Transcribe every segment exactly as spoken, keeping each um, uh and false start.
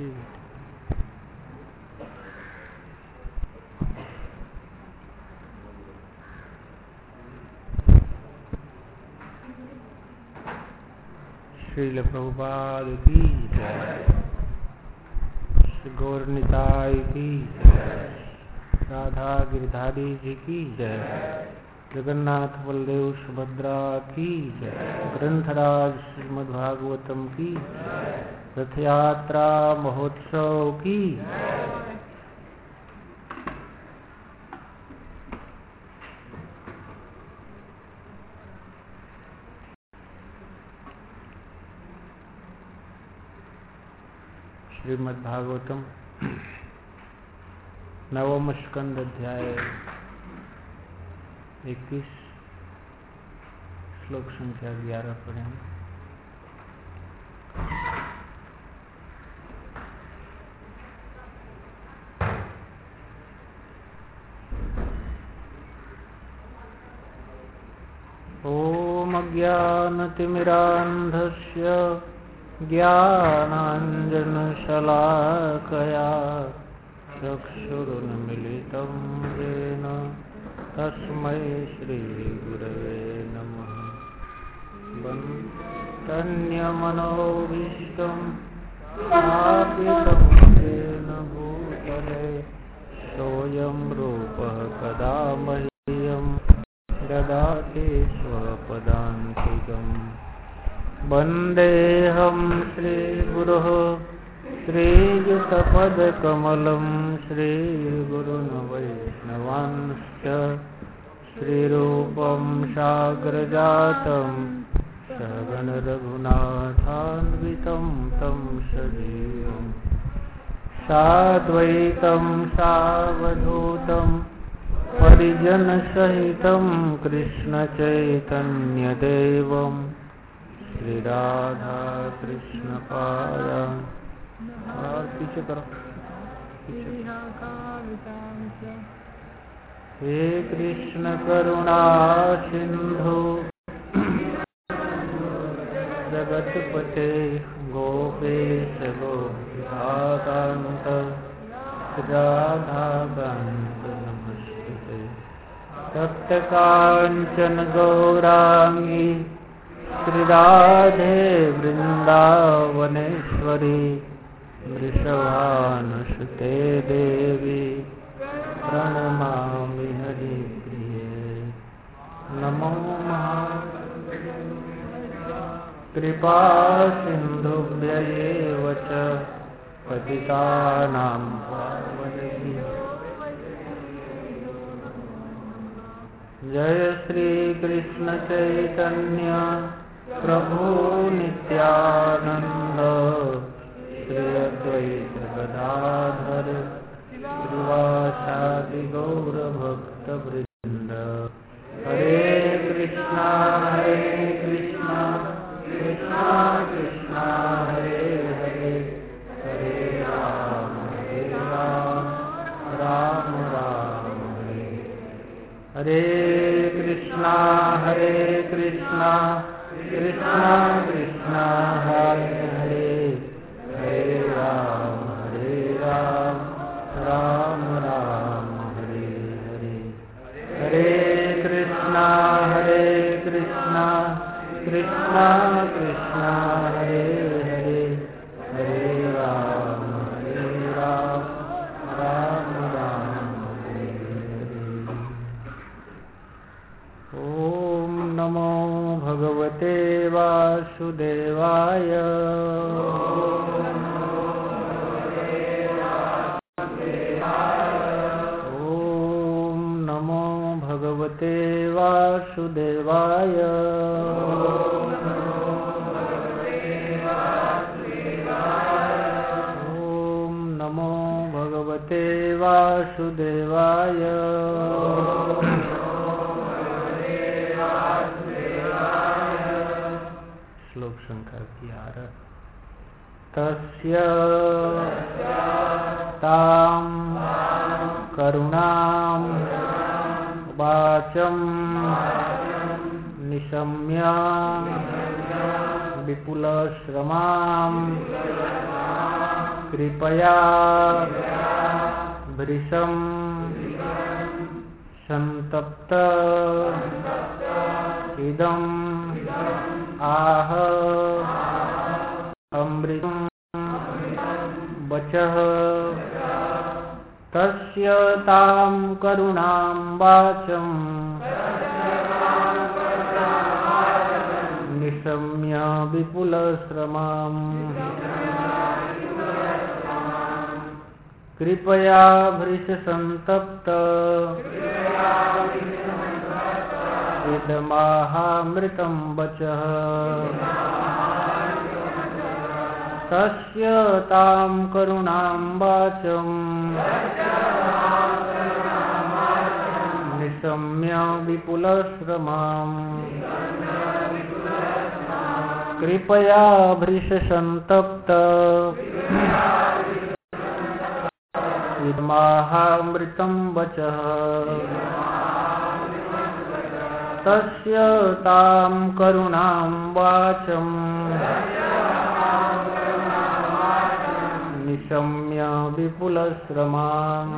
ठीक है। श्रील प्रभुपाद की जय, श्री गौर निताय की जय, राधा गिरधारी जी की जय, जगन्नाथ बलदेव सुभद्रा की जय, ग्रंथराज श्रीमद्भागवतम की जय, रथ यात्रा महोत्सव की जय। श्रीमद्भागवतम नवम स्कंद अध्याय इक्कीस श्लोक संख्या ग्यारह पढ़ेंगे। ओम अज्ञानतिमिरान्धस्य ज्ञानाञ्जनशलाकया चक्षुरुन्मिलितं येन तस्मै श्रीगुरवे नमः। तन्यमनोभीष्टं स्थापितं येन भूतले सोऽयं रूपः कदा मह्यं ददाति स्वपदान्तिकम्। वन्देऽहं श्रीगुरोः श्रीयुतपदकमलं श्रीगुरुन् वैष्णवांश्च श्रीरूपं साग्रजातं सगणरघुनाथान्वितं तं सजीवं साद्वैतं सावधूतं परिजनसहितं कृष्णचैतन्यदेवं श्री राधा कृष्ण पादान् पीछे करो हे कृष्ण करुणा सिंधु जगतपते गोपेश गोपिकान्त राधाकान्त नमस्ते। तप्तकाञ्चन गौरांगी श्री राधे वृंदावनेश्वरी वृषभानुसुते देवी प्रणमामि हरिप्रिये। नमो कृपा सिन्धुभ्यैव च पतितानां पावनेभ्यो। जय श्री कृष्ण चैतन्य प्रभु नित्यानंद श्री अद्वैत गदाधर श्रीवासादि गौर भक्त वृंद। हरे कृष्णा हरे कृष्णा कृष्णा कृष्णा हरे हरे हरे राम हरे राम राम राम हरे हरे। कृष्णा हरे कृष्णा कृष्णा कृष्णा हरे हरे हरे राम हरे राम राम राम हरे हरे। हरे कृष्णा हरे कृष्णा कृष्णा कृष्णा हरे हरे हरे राम हरे राम राम राम हरे हरे। ओम नमो भगवते वासुदेवाय। ओम नमो भगवते वासुदेवाय। ओम नमो भगवते वासुदेवाय। श्लोक संख्या ग्यारह। तस्य तां करुणां वाचं निशम्य विपुलश्रमां कृपया भृशं संतप्त इदं आह अमृतं वचः तस्य तां करुणां वाचं निशम्य विपुलश्रमाम् कृपया भृशसंतप्त इदमाहामृतं वचः तस्य तां करुणां वाचं निशम्य विपुलश्रमाम् कृपया भृशसंतप्त इदमाहामृतं वचः तस्य तां करुणां वाचं निशम्य विपुलश्रमाम्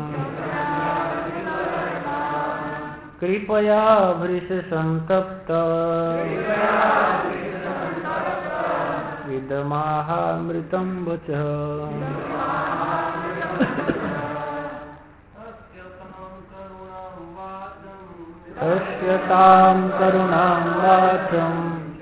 कृपया भृशसंतप्त इदमाहामृतं वचः तस्य तां करुणां वाचं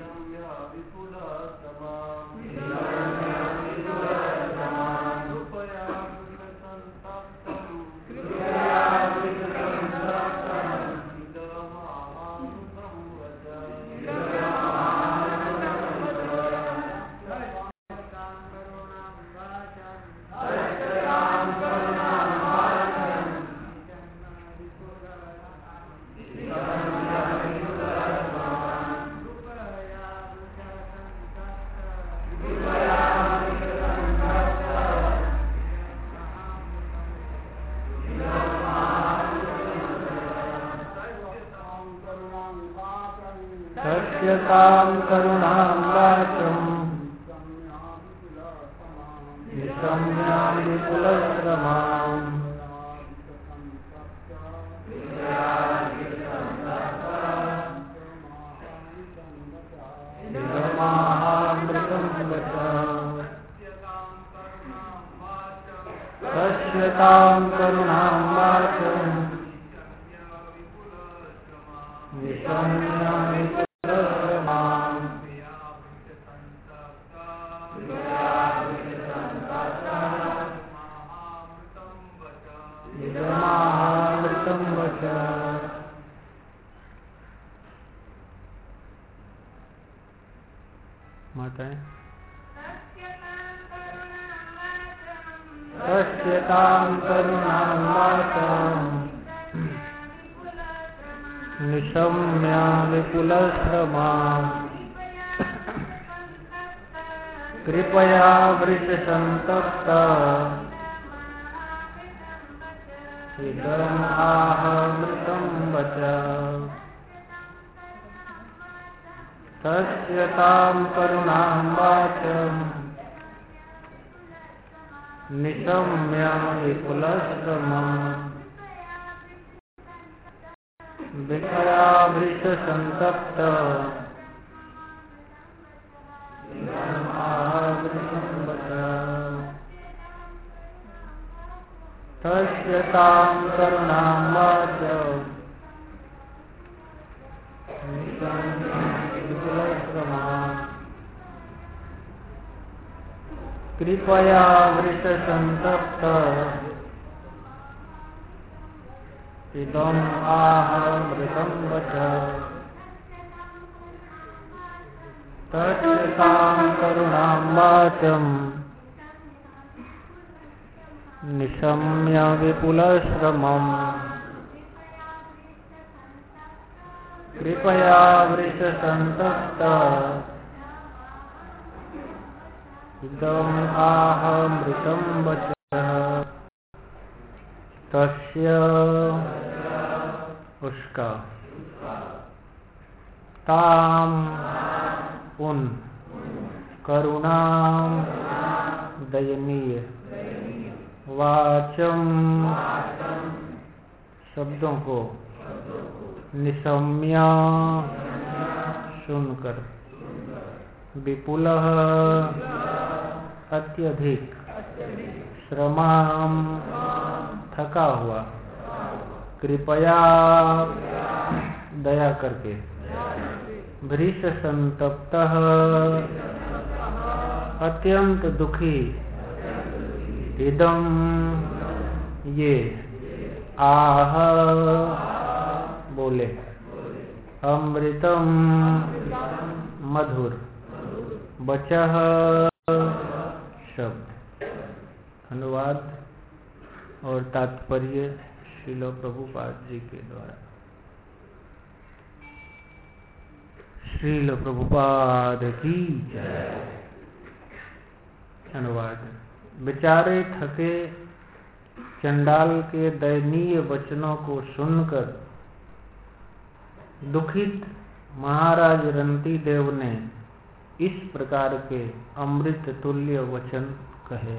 तस्य तां करुणां वाचं निशम्य विपुलश्रमाम् इदमाहामृतं वचः तस्य तां करुणां वाचं निशम्य इदमाहामृतं वचः माताएं तस्य तां करुणां वाचं निशम्य विपुलश्रमाम् कृपया भृशसंतप्त इदम् आहामृतं वचः तस्य तां करुणां वाचं निशम्य विपुलश्रमाम् कृपया भृशसंतप्त इदम् आहामृतं वचः तस्य तां करुणां वाचं कृपया वृषसंतप्त इदम् आहामृतं वचः तस्य तां करुणां वाचं निशम्य विपुलश्रमम् कृपया वृषसंतप्त इदम् आहामृतं वचः तस्य उसका ताम उन करुणाम दयनीय वाचम शब्दों को निशम्य सुनकर, विपुलः अत्यधिक, श्रमाम थका हुआ, कृपया दया करके, भृश संतप्तः अत्यंत दुखी, इदम ये, आह बोले, अमृतम मधुर, बचह शब्द। अनुवाद और तात्पर्य श्रील प्रभुपाद जी के द्वारा। श्रील प्रभुपाद की जय। अनुवाद। बेचारे थके चंडाल के दयनीय वचनों को सुनकर दुखित महाराज रंती देव ने इस प्रकार के अमृत तुल्य वचन कहे।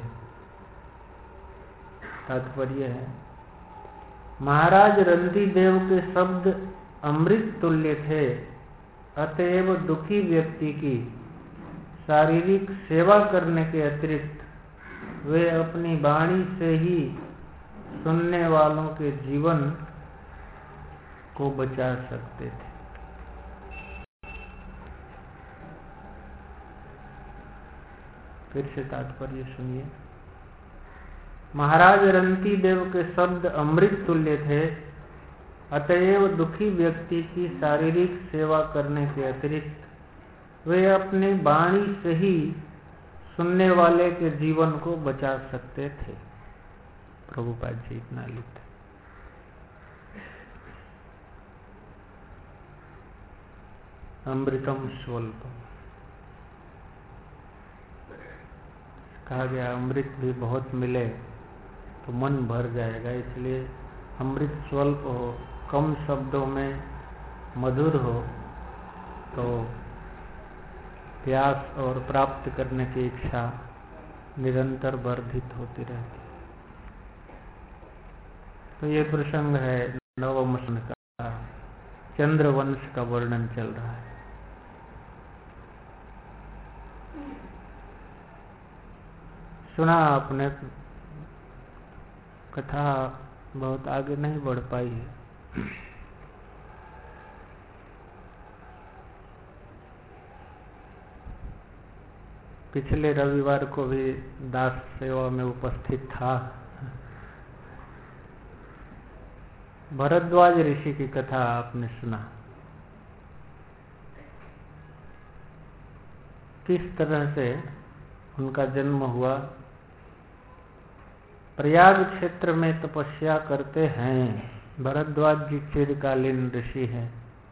तात्पर्य है, महाराज रंती देव के शब्द अमृत तुल्य थे, अतएव दुखी व्यक्ति की शारीरिक सेवा करने के अतिरिक्त वे अपनी वाणी से ही सुनने वालों के जीवन को बचा सकते थे। फिर से तात्पर्य सुनिए। महाराज रंती देव के शब्द अमृत तुल्य थे, अतएव दुखी व्यक्ति की शारीरिक सेवा करने के अतिरिक्त वे अपने वाणी से ही सुनने वाले के जीवन को बचा सकते थे। प्रभुपाद जी इतना लिखते। अमृतम स्वल्पम कहा गया, अमृत भी बहुत मिले तो मन भर जाएगा, इसलिए अमृत स्वल्प हो, कम शब्दों में मधुर हो तो प्यास और प्राप्त करने की इच्छा निरंतर वर्धित होती रहती। तो ये प्रसंग है नवम स्कंद का, चंद्रवंश का वर्णन चल रहा है। सुना आपने, कथा बहुत आगे नहीं बढ़ पाई है। पिछले रविवार को भी दास सेवा में उपस्थित था। भरद्वाज ऋषि की कथा आपने सुना, किस तरह से उनका जन्म हुआ। प्रयाग क्षेत्र में तपस्या करते हैं। भरद्वाज जी चिरकालीन ऋषि हैं,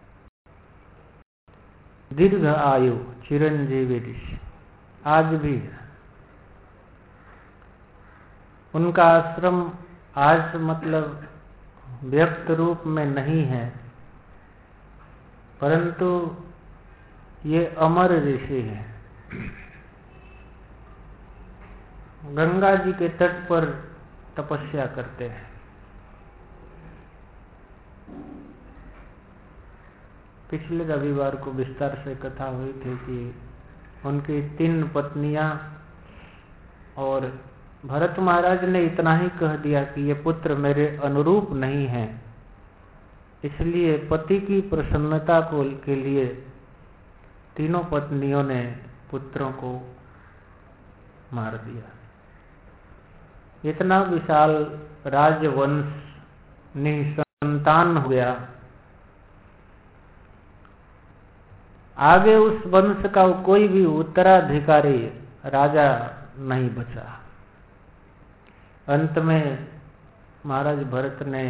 दीर्घ आयु चिरंजीवी ऋषि, आज भी उनका आश्रम आज मतलब व्यक्त रूप में नहीं है, परंतु ये अमर ऋषि हैं। गंगा जी के तट पर तपस्या करते हैं। पिछले रविवार को विस्तार से कथा हुई थी कि उनकी तीन पत्नियां, और भरत महाराज ने इतना ही कह दिया कि ये पुत्र मेरे अनुरूप नहीं है, इसलिए पति की प्रसन्नता को के लिए तीनों पत्नियों ने पुत्रों को मार दिया। इतना विशाल राजवंश निसंतान हो गया। आगे उस वंश का कोई भी उत्तराधिकारी राजा नहीं बचा। अंत में महाराज भरत ने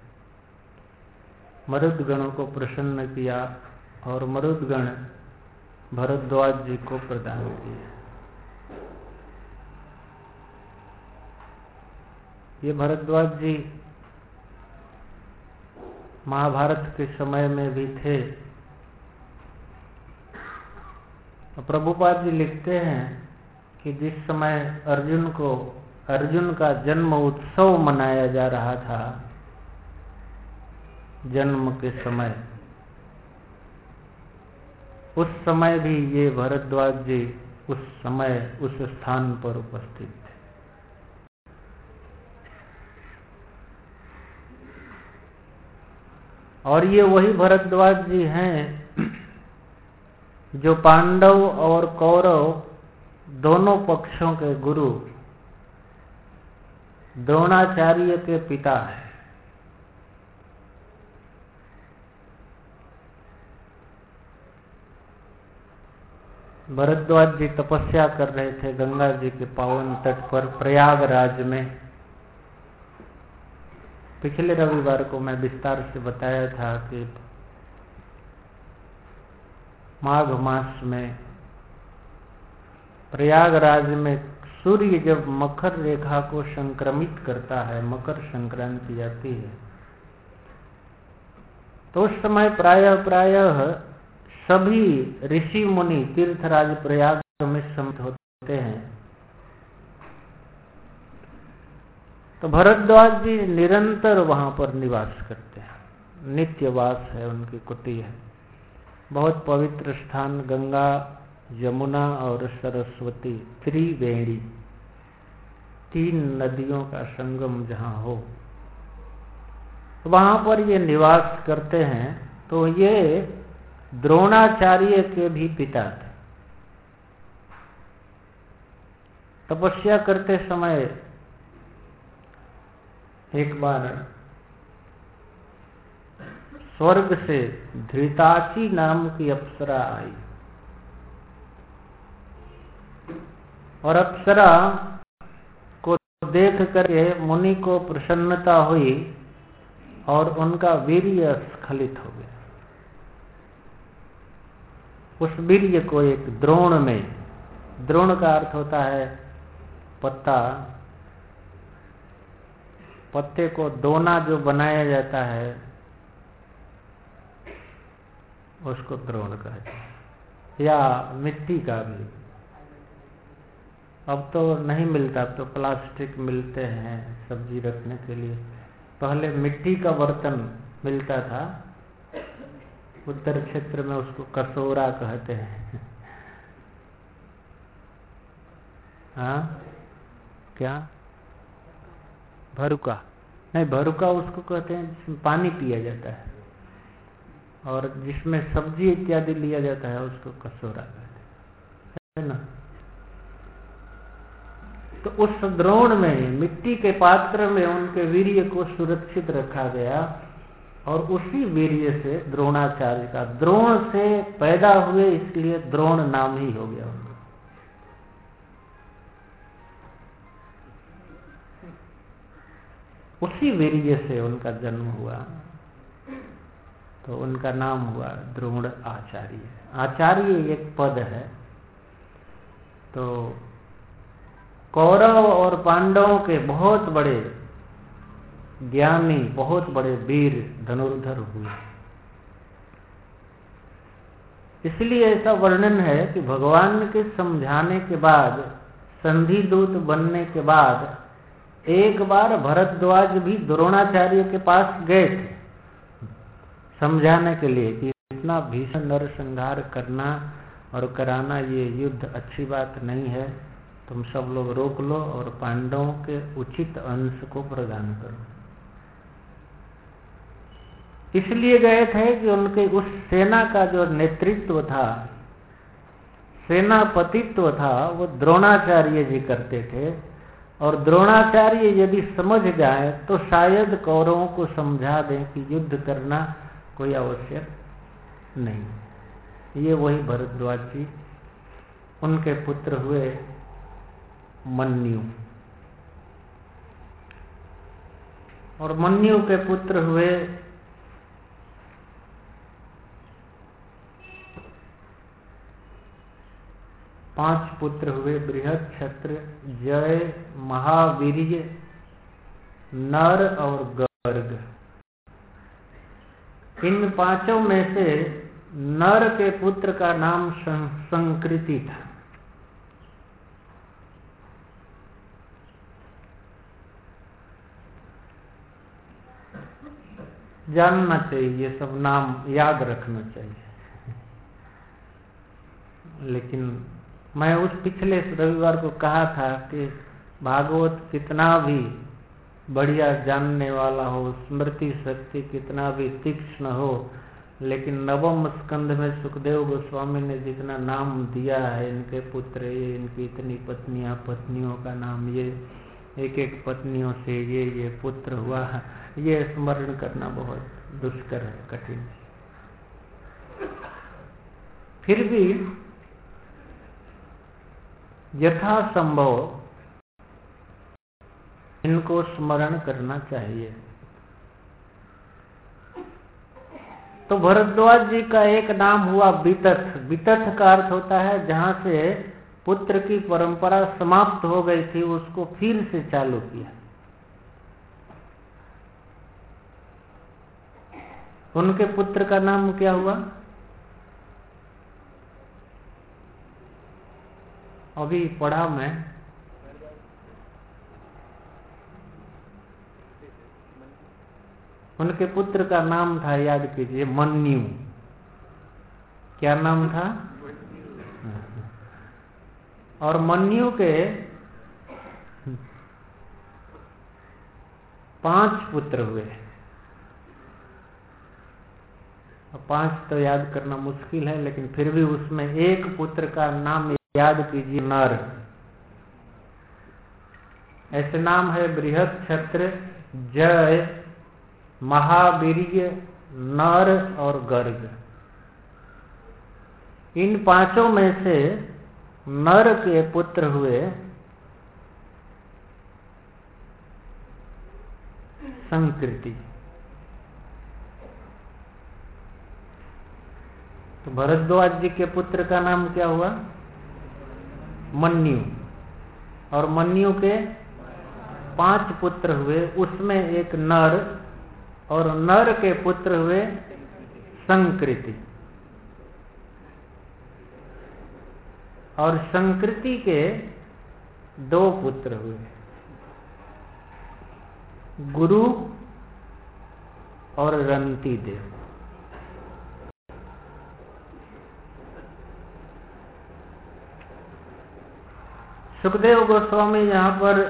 मरुदगणों को प्रसन्न किया और मरुदगण भरद्वाज जी को प्रदान किए। ये भरद्वाज जी महाभारत के समय में भी थे। प्रभुपाद जी लिखते हैं कि जिस समय अर्जुन को अर्जुन का जन्म उत्सव मनाया जा रहा था जन्म के समय, उस समय भी ये भरद्वाज जी उस समय उस स्थान पर उपस्थित थे। और ये वही भरद्वाज जी हैं जो पांडव और कौरव दोनों पक्षों के गुरु द्रोणाचार्य के पिता हैं। भरद्वाज जी तपस्या कर रहे थे गंगा जी के पावन तट पर प्रयागराज में। पिछले रविवार को मैं विस्तार से बताया था कि माघ मास में प्रयागराज में सूर्य जब मकर रेखा को संक्रमित करता है, मकर संक्रांति आती है, तो उस समय प्रायः प्रायः सभी ऋषि मुनि तीर्थराज प्रयाग में सम्मिलित होते हैं। तो भरद्वाज जी निरंतर वहां पर निवास करते हैं, नित्यवास है, उनकी कुटी है। बहुत पवित्र स्थान, गंगा यमुना और सरस्वती त्रिवेणी, तीन नदियों का संगम जहां हो, तो वहां पर ये निवास करते हैं। तो ये द्रोणाचार्य के भी पिता थे। तपस्या करते समय एक बार स्वर्ग से धृताची नाम की अप्सरा आई, और अप्सरा को देख करके मुनि को प्रसन्नता हुई और उनका वीर्य स्खलित हो गया। उस वीर्य को एक द्रोण में, द्रोण का अर्थ होता है पत्ता, पत्ते को दोना जो बनाया जाता है उसको द्रोण कहते हैं, या मिट्टी का भी। अब तो नहीं मिलता, अब तो प्लास्टिक मिलते हैं सब्जी रखने के लिए। पहले मिट्टी का बर्तन मिलता था, उत्तर क्षेत्र में उसको कसोरा कहते हैं। हाँ, क्या भरुका? नहीं, भरुका उसको कहते हैं जिसमें पानी पिया जाता है, और जिसमें सब्जी इत्यादि लिया जाता है उसको कसोरा कहते हैं, है ना। तो उस द्रोण में, मिट्टी के पात्र में उनके वीर्य को सुरक्षित रखा गया, और उसी वीर्य से द्रोणाचार्य का, द्रोण से पैदा हुए इसलिए द्रोण नाम ही हो गया उनका। उसी वीर्य से उनका जन्म हुआ, तो उनका नाम हुआ द्रोण आचार्य। आचार्य एक पद है। तो कौरव और पांडवों के बहुत बड़े ज्ञानी, बहुत बड़े वीर धनुर्धर हुए। इसलिए ऐसा वर्णन है कि भगवान के समझाने के बाद, संधि दूत बनने के बाद, एक बार भरद्वाज भी द्रोणाचार्य के पास गए थे समझाने के लिए कि इतना भीषण नरसंहार करना और कराना, ये युद्ध अच्छी बात नहीं है, तुम सब लोग रोक लो और पांडवों के उचित अंश को प्रदान करो। इसलिए गए थे कि उनके उस सेना का जो नेतृत्व था, सेनापतित्व था, वो द्रोणाचार्य जी करते थे। और द्रोणाचार्य यदि समझ जाए तो शायद कौरवों को समझा दें कि युद्ध करना कोई आवश्यक नहीं। ये वही भरद्वाज जी, उनके पुत्र हुए मन्यु, और मन्यु के पुत्र हुए पांच पुत्र हुए, बृहत्क्षत्र, जय, महावीर्य, नर और गर्ग। इन पांचों में से नर के पुत्र का नाम संकृति था। जानना चाहिए, ये सब नाम याद रखना चाहिए। लेकिन मैं उस पिछले रविवार को कहा था कि भागवत कितना भी बढ़िया जानने वाला हो, स्मृति शक्ति कितना भी तीक्ष्ण हो, लेकिन नवम स्कंध में सुखदेव गोस्वामी ने जितना नाम दिया है, इनके पुत्र, ये इनकी इतनी पत्नियां, पत्नियों का नाम, ये एक एक पत्नियों से ये ये पुत्र हुआ, ये स्मरण करना बहुत दुष्कर है, कठिन है। फिर भी यथासंभव इनको स्मरण करना चाहिए। तो भरद्वाज जी का एक नाम हुआ वितथ। वितथ का अर्थ होता है जहां से पुत्र की परंपरा समाप्त हो गई थी, उसको फिर से चालू किया। उनके पुत्र का नाम क्या हुआ? अभी पढ़ा मैं, उनके पुत्र का नाम था, याद कीजिए, मन्यु। क्या नाम था? और मन्यु के पांच पुत्र हुए। पांच तो याद करना मुश्किल है, लेकिन फिर भी उसमें एक पुत्र का नाम याद कीजिए, नर। ऐसे नाम है बृहत, क्षत्र, जय, महावीर्य, नर और गर्ग। इन पांचों में से नर के पुत्र हुए संकृति। तो भरद्वाज जी के पुत्र का नाम क्या हुआ? मन्यु। और मन्यु के पांच पुत्र हुए, उसमें एक नर, और नर के पुत्र हुए संकृति। और संकृति के दो पुत्र हुए, गुरु और रंती देव। सुखदेव गोस्वामी यहाँ पर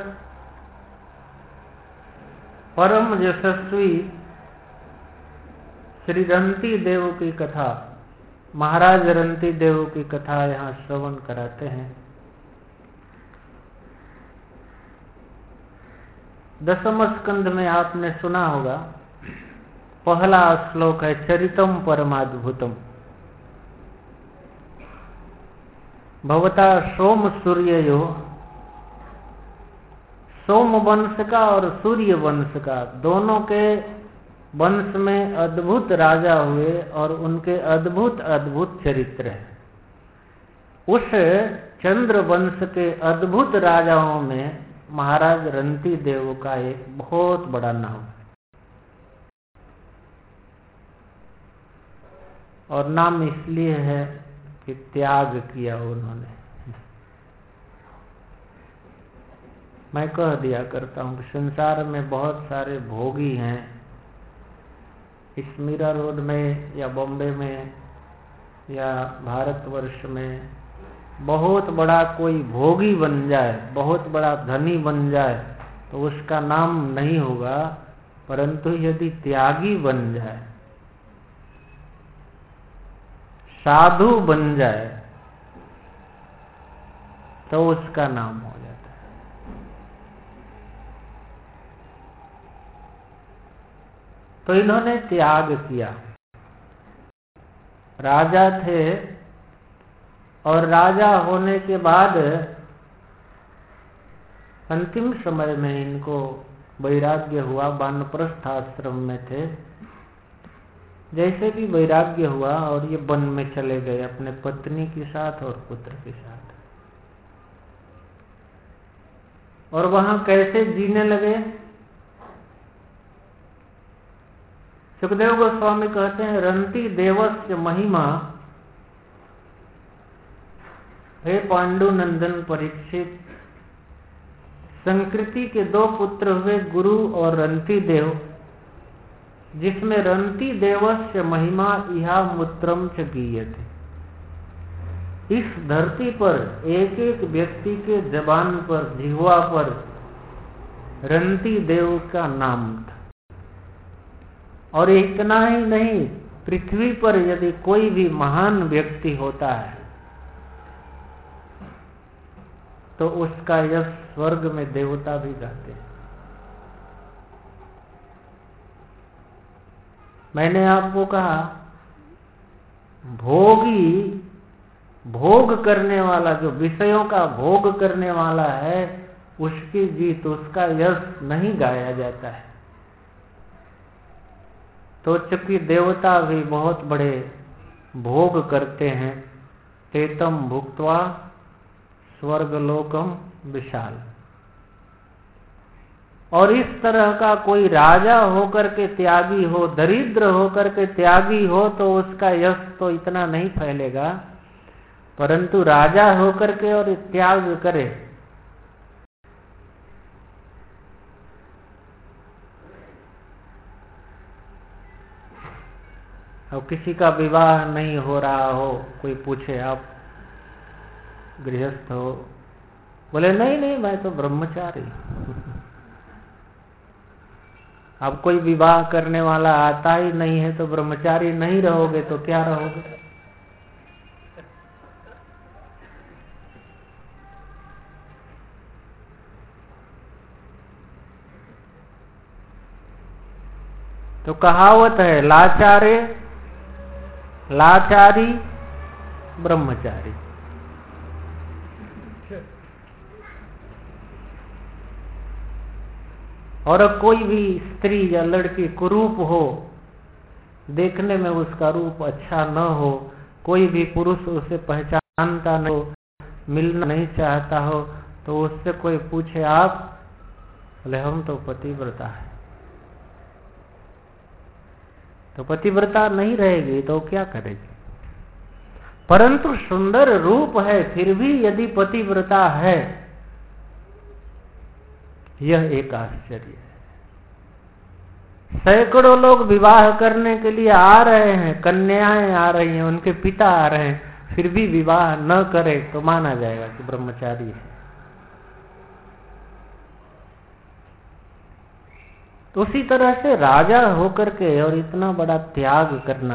परम यशस्वी श्री रंती देव की कथा, महाराज रंती देव की कथा यहाँ श्रवण कराते हैं। दसम स्कंध में आपने सुना होगा, पहला श्लोक है चरितम परमाद्भुतम। भवता सोम सूर्ययो, सोम वंश का और सूर्य वंश का, दोनों के वंश में अद्भुत राजा हुए और उनके अद्भुत अद्भुत चरित्र है। उस चंद्र वंश के अद्भुत राजाओं में महाराज रंती देव का एक बहुत बड़ा नाम है, और नाम इसलिए है कि त्याग किया उन्होंने। मैं कह दिया करता हूँ कि संसार में बहुत सारे भोगी हैं। इस मीरा रोड में या बॉम्बे में या भारतवर्ष में बहुत बड़ा कोई भोगी बन जाए, बहुत बड़ा धनी बन जाए, तो उसका नाम नहीं होगा, परंतु यदि त्यागी बन जाए, साधु बन जाए, तो उसका नाम हो जाता है। तो इन्होंने त्याग किया। राजा थे और राजा होने के बाद अंतिम समय में इनको वैराग्य हुआ। वानप्रस्थ आश्रम में थे, जैसे भी वैराग्य हुआ और ये वन में चले गए अपने पत्नी के साथ और पुत्र के साथ। और वहां कैसे जीने लगे? सुखदेव गोस्वामी कहते हैं, रंती देवस्य महिमा, हे पांडुनंदन परीक्षित, संकृति के दो पुत्र हुए, गुरु और रंती देव। जिसमें रंती देवस्य महिमा इहा मूत्रम च गीयते। इस धरती पर एक एक व्यक्ति के जबान पर, जिह्वा पर रंती देव का नाम था। और इतना ही नहीं, पृथ्वी पर यदि कोई भी महान व्यक्ति होता है तो उसका यश स्वर्ग में देवता भी गाते हैं। मैंने आपको कहा, भोगी, भोग करने वाला, जो विषयों का भोग करने वाला है, उसकी जीत, उसका यश नहीं गाया जाता है। तो चूंकि देवता भी बहुत बड़े भोग करते हैं, तेतम भुक्त्वा स्वर्गलोकम विशाल। और इस तरह का कोई राजा होकर के त्यागी हो, दरिद्र होकर के त्यागी हो, तो उसका यश तो इतना नहीं फैलेगा, परंतु राजा होकर के और त्याग करे, और किसी का विवाह नहीं हो रहा हो, कोई पूछे आप गृहस्थ हो, बोले नहीं नहीं मैं तो ब्रह्मचारी। अब कोई विवाह करने वाला आता ही नहीं है तो ब्रह्मचारी नहीं रहोगे तो क्या रहोगे? तो कहावत है, लाचारे लाचारी ब्रह्मचारी। और कोई भी स्त्री या लड़की कुरूप हो, देखने में उसका रूप अच्छा न हो, कोई भी पुरुष उसे पहचानता न हो, मिलना नहीं चाहता हो, तो उससे कोई पूछे आप, बोले हम तो पतिव्रता है। तो पतिव्रता नहीं रहेगी तो क्या करेगी? परंतु सुंदर रूप है, फिर भी यदि पतिव्रता है, यह एक आश्चर्य है। सैकड़ों लोग विवाह करने के लिए आ रहे हैं, कन्याएं आ रही हैं, उनके पिता आ रहे हैं, फिर भी विवाह न करे तो माना जाएगा कि ब्रह्मचारी है। तो उसी तरह से राजा होकर के और इतना बड़ा त्याग करना,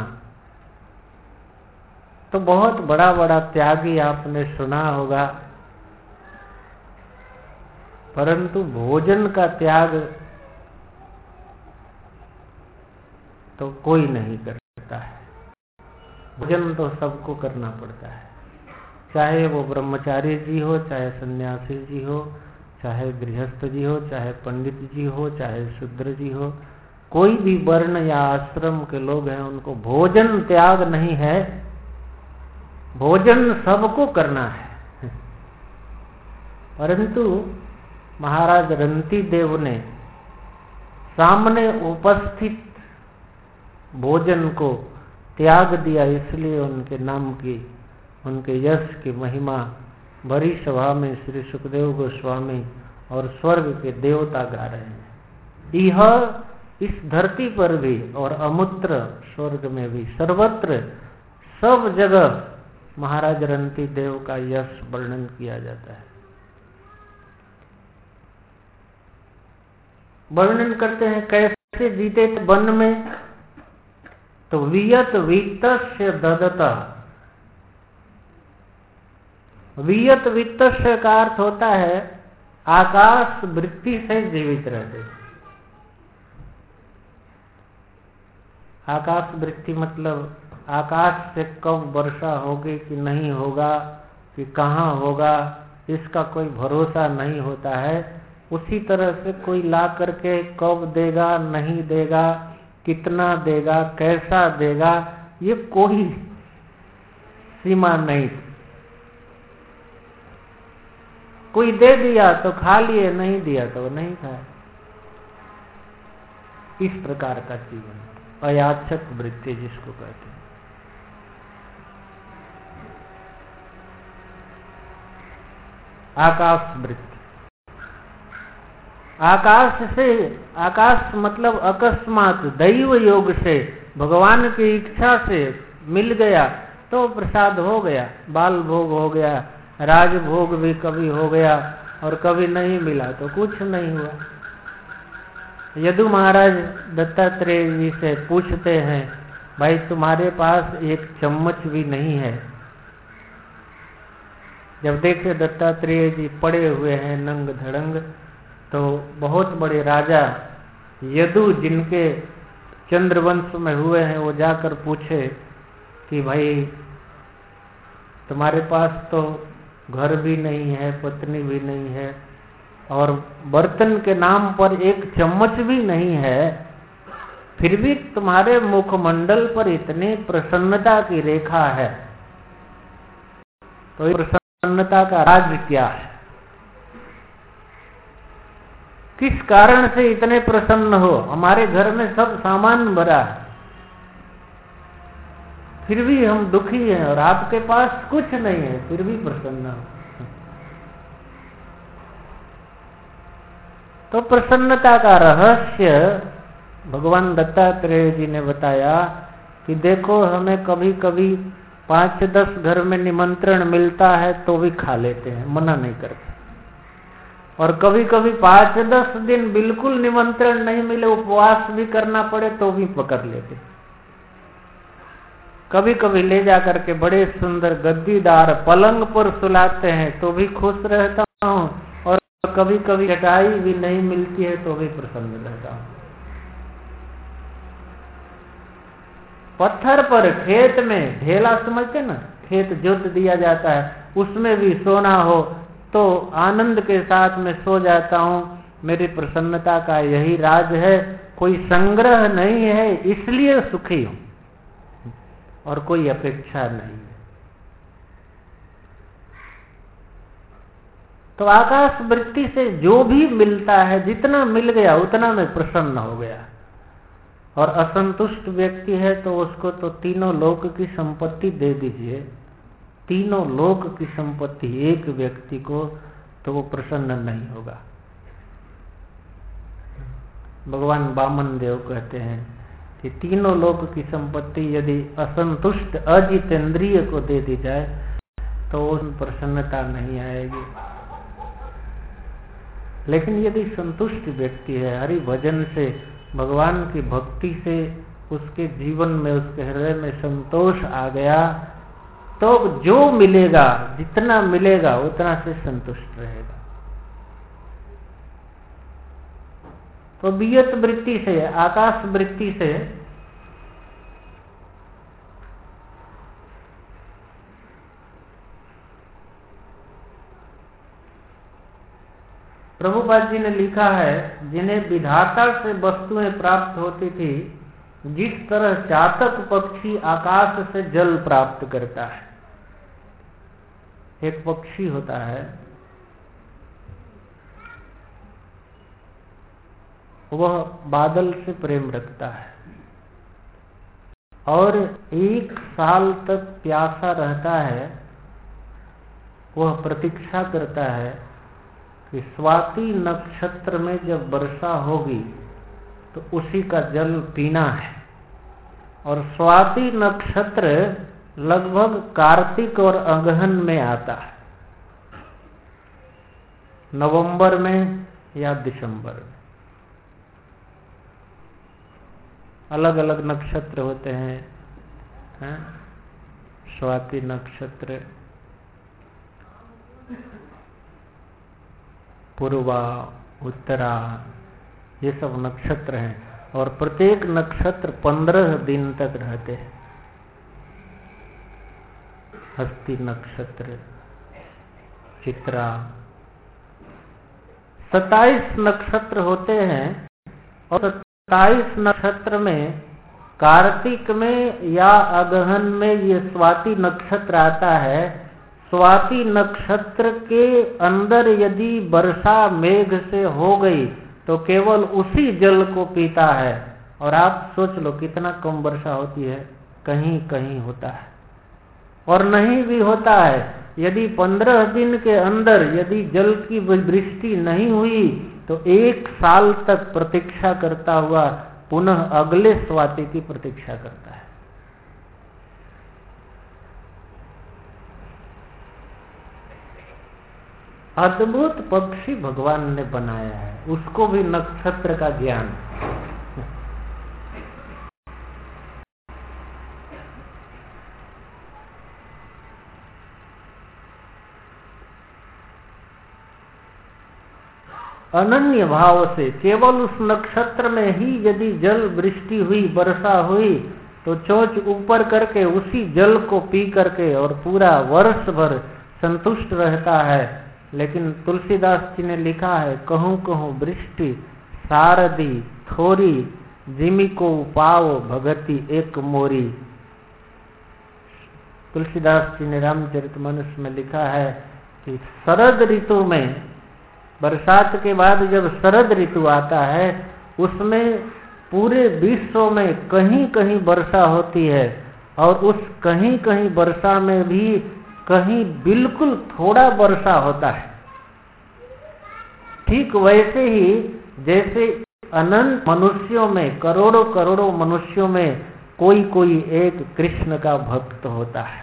तो बहुत बड़ा बड़ा त्यागी आपने सुना होगा, परंतु भोजन का त्याग तो कोई नहीं करता है। भोजन तो सबको करना पड़ता है, चाहे वो ब्रह्मचारी जी हो, चाहे सन्यासी जी हो, चाहे गृहस्थ जी हो, चाहे पंडित जी हो, चाहे शूद्र जी हो, कोई भी वर्ण या आश्रम के लोग हैं, उनको भोजन त्याग नहीं है, भोजन सबको करना है। परंतु महाराज रंती देव ने सामने उपस्थित भोजन को त्याग दिया, इसलिए उनके नाम की, उनके यश की महिमा भरी सभा में श्री सुखदेव गोस्वामी और स्वर्ग के देवता गा रहे हैं। यह इस धरती पर भी और अमूत्र स्वर्ग में भी, सर्वत्र सब जगह महाराज रंती देव का यश वर्णन किया जाता है। वर्णन करते हैं कैसे जीते थे वन में, तो वियत वित्तस्य ददता। वियत वित्तस्य का अर्थ होता है आकाश वृत्ति से जीवित रहते। आकाश वृत्ति मतलब आकाश से कब वर्षा होगी कि नहीं होगा, कि कहाँ होगा, इसका कोई भरोसा नहीं होता है। उसी तरह से कोई ला करके कब देगा, नहीं देगा, कितना देगा, कैसा देगा, ये कोई सीमा नहीं। कोई दे दिया तो खा लिए, नहीं दिया तो नहीं खाया। इस प्रकार का जीवन अयाचक वृत्ति जिसको कहते हैं। आकाश वृत्ति। आकाश से, आकाश मतलब अकस्मात दैव योग से, भगवान की इच्छा से मिल गया तो प्रसाद हो गया, बाल भोग हो गया, राज भोग भी कभी हो गया और कभी नहीं मिला तो कुछ नहीं हुआ। यदु महाराज दत्तात्रेय जी से पूछते हैं, भाई तुम्हारे पास एक चम्मच भी नहीं है। जब देखे दत्तात्रेय जी पड़े हुए हैं नंग धड़ंग, तो बहुत बड़े राजा यदु जिनके चंद्रवंश में हुए हैं वो जाकर पूछे कि भाई तुम्हारे पास तो घर भी नहीं है, पत्नी भी नहीं है और बर्तन के नाम पर एक चम्मच भी नहीं है, फिर भी तुम्हारे मुखमंडल पर इतनी प्रसन्नता की रेखा है, तो प्रसन्नता का राज क्या है? किस कारण से इतने प्रसन्न हो? हमारे घर में सब सामान भरा है, फिर भी हम दुखी हैं, और आपके पास कुछ नहीं है फिर भी प्रसन्न हो। तो प्रसन्नता का रहस्य भगवान दत्तात्रेय जी ने बताया कि देखो, हमें कभी कभी पांच दस घर में निमंत्रण मिलता है तो भी खा लेते हैं, मना नहीं करते, और कभी कभी पांच दस दिन बिल्कुल निमंत्रण नहीं मिले, उपवास भी करना पड़े तो भी पकड़ लेते। कभी कभी ले जाकर के बड़े सुंदर गद्दीदार पलंग पर सुलाते हैं तो भी खुश रहता हूँ, और कभी कभी चटाई भी नहीं मिलती है तो भी प्रसन्न रहता हूँ। पत्थर पर खेत में ढेला समझते ना, खेत जोत दिया जाता है, उसमें भी सोना हो तो आनंद के साथ में सो जाता हूँ। मेरी प्रसन्नता का यही राज है, कोई संग्रह नहीं है इसलिए सुखी हूँ और कोई अपेक्षा नहीं है। तो आकाश वृत्ति से जो भी मिलता है, जितना मिल गया उतना में प्रसन्न हो गया। और असंतुष्ट व्यक्ति है तो उसको तो तीनों लोक की संपत्ति दे दीजिए, तीनों लोक की संपत्ति एक व्यक्ति को, तो वो प्रसन्न नहीं होगा। भगवान वामन देव कहते हैं कि तीनों लोक की संपत्ति यदि असंतुष्ट अजितेंद्रिय को दे दी जाए तो उन प्रसन्नता नहीं आएगी। लेकिन यदि संतुष्ट व्यक्ति है, हरि भजन से, भगवान की भक्ति से उसके जीवन में, उसके हृदय में संतोष आ गया, तो जो मिलेगा, जितना मिलेगा उतना से संतुष्ट रहेगा। तो बियत वृत्ति से, आकाश वृत्ति से प्रभुपाद जी ने लिखा है, जिन्हें विधाता से वस्तुएं प्राप्त होती थी, जिस तरह चातक पक्षी आकाश से जल प्राप्त करता है। एक पक्षी होता है, वह बादल से प्रेम रखता है और एक साल तक प्यासा रहता है। वह प्रतीक्षा करता है कि स्वाति नक्षत्र में जब वर्षा होगी तो उसी का जल पीना है। और स्वाति नक्षत्र लगभग कार्तिक और अगहन में आता है, नवंबर में या दिसंबर में। अलग अलग नक्षत्र होते हैं, हैं? स्वाति नक्षत्र, पूर्वा, उत्तरा, ये सब नक्षत्र हैं, और प्रत्येक नक्षत्र पंद्रह दिन तक रहते हैं। हस्ती नक्षत्र, चित्रा, सत्ताईस नक्षत्र होते हैं, और सत्ताईस नक्षत्र में कार्तिक में या अगहन में ये स्वाति नक्षत्र आता है। स्वाति नक्षत्र के अंदर यदि वर्षा मेघ से हो गई तो केवल उसी जल को पीता है। और आप सोच लो कितना कम वर्षा होती है, कहीं कहीं होता है और नहीं भी होता है। यदि पंद्रह दिन के अंदर यदि जल की वृष्टि नहीं हुई तो एक साल तक प्रतीक्षा करता हुआ पुनः अगले स्वाति की प्रतीक्षा करता है। अद्भुत पक्षी भगवान ने बनाया है, उसको भी नक्षत्र का ज्ञान। अनन्य भाव से केवल उस नक्षत्र में ही यदि जल वृष्टि हुई, वर्षा हुई, तो चोंच ऊपर करके उसी जल को पी करके और पूरा वर्ष भर संतुष्ट रहता है। लेकिन तुलसीदास जी ने लिखा है, कहूँ कहूँ वृष्टि सारदी थोरी, जिमी को पाओ भगति एक मोरी। तुलसीदास जी ने रामचरितमानस में लिखा है कि शरद ऋतु में, बरसात के बाद जब शरद ऋतु आता है, उसमें पूरे विश्व में कहीं कहीं वर्षा होती है, और उस कहीं कहीं वर्षा में भी कहीं बिल्कुल थोड़ा वर्षा होता है। ठीक वैसे ही जैसे अनंत मनुष्यों में, करोड़ों करोड़ों मनुष्यों में कोई कोई एक कृष्ण का भक्त होता है।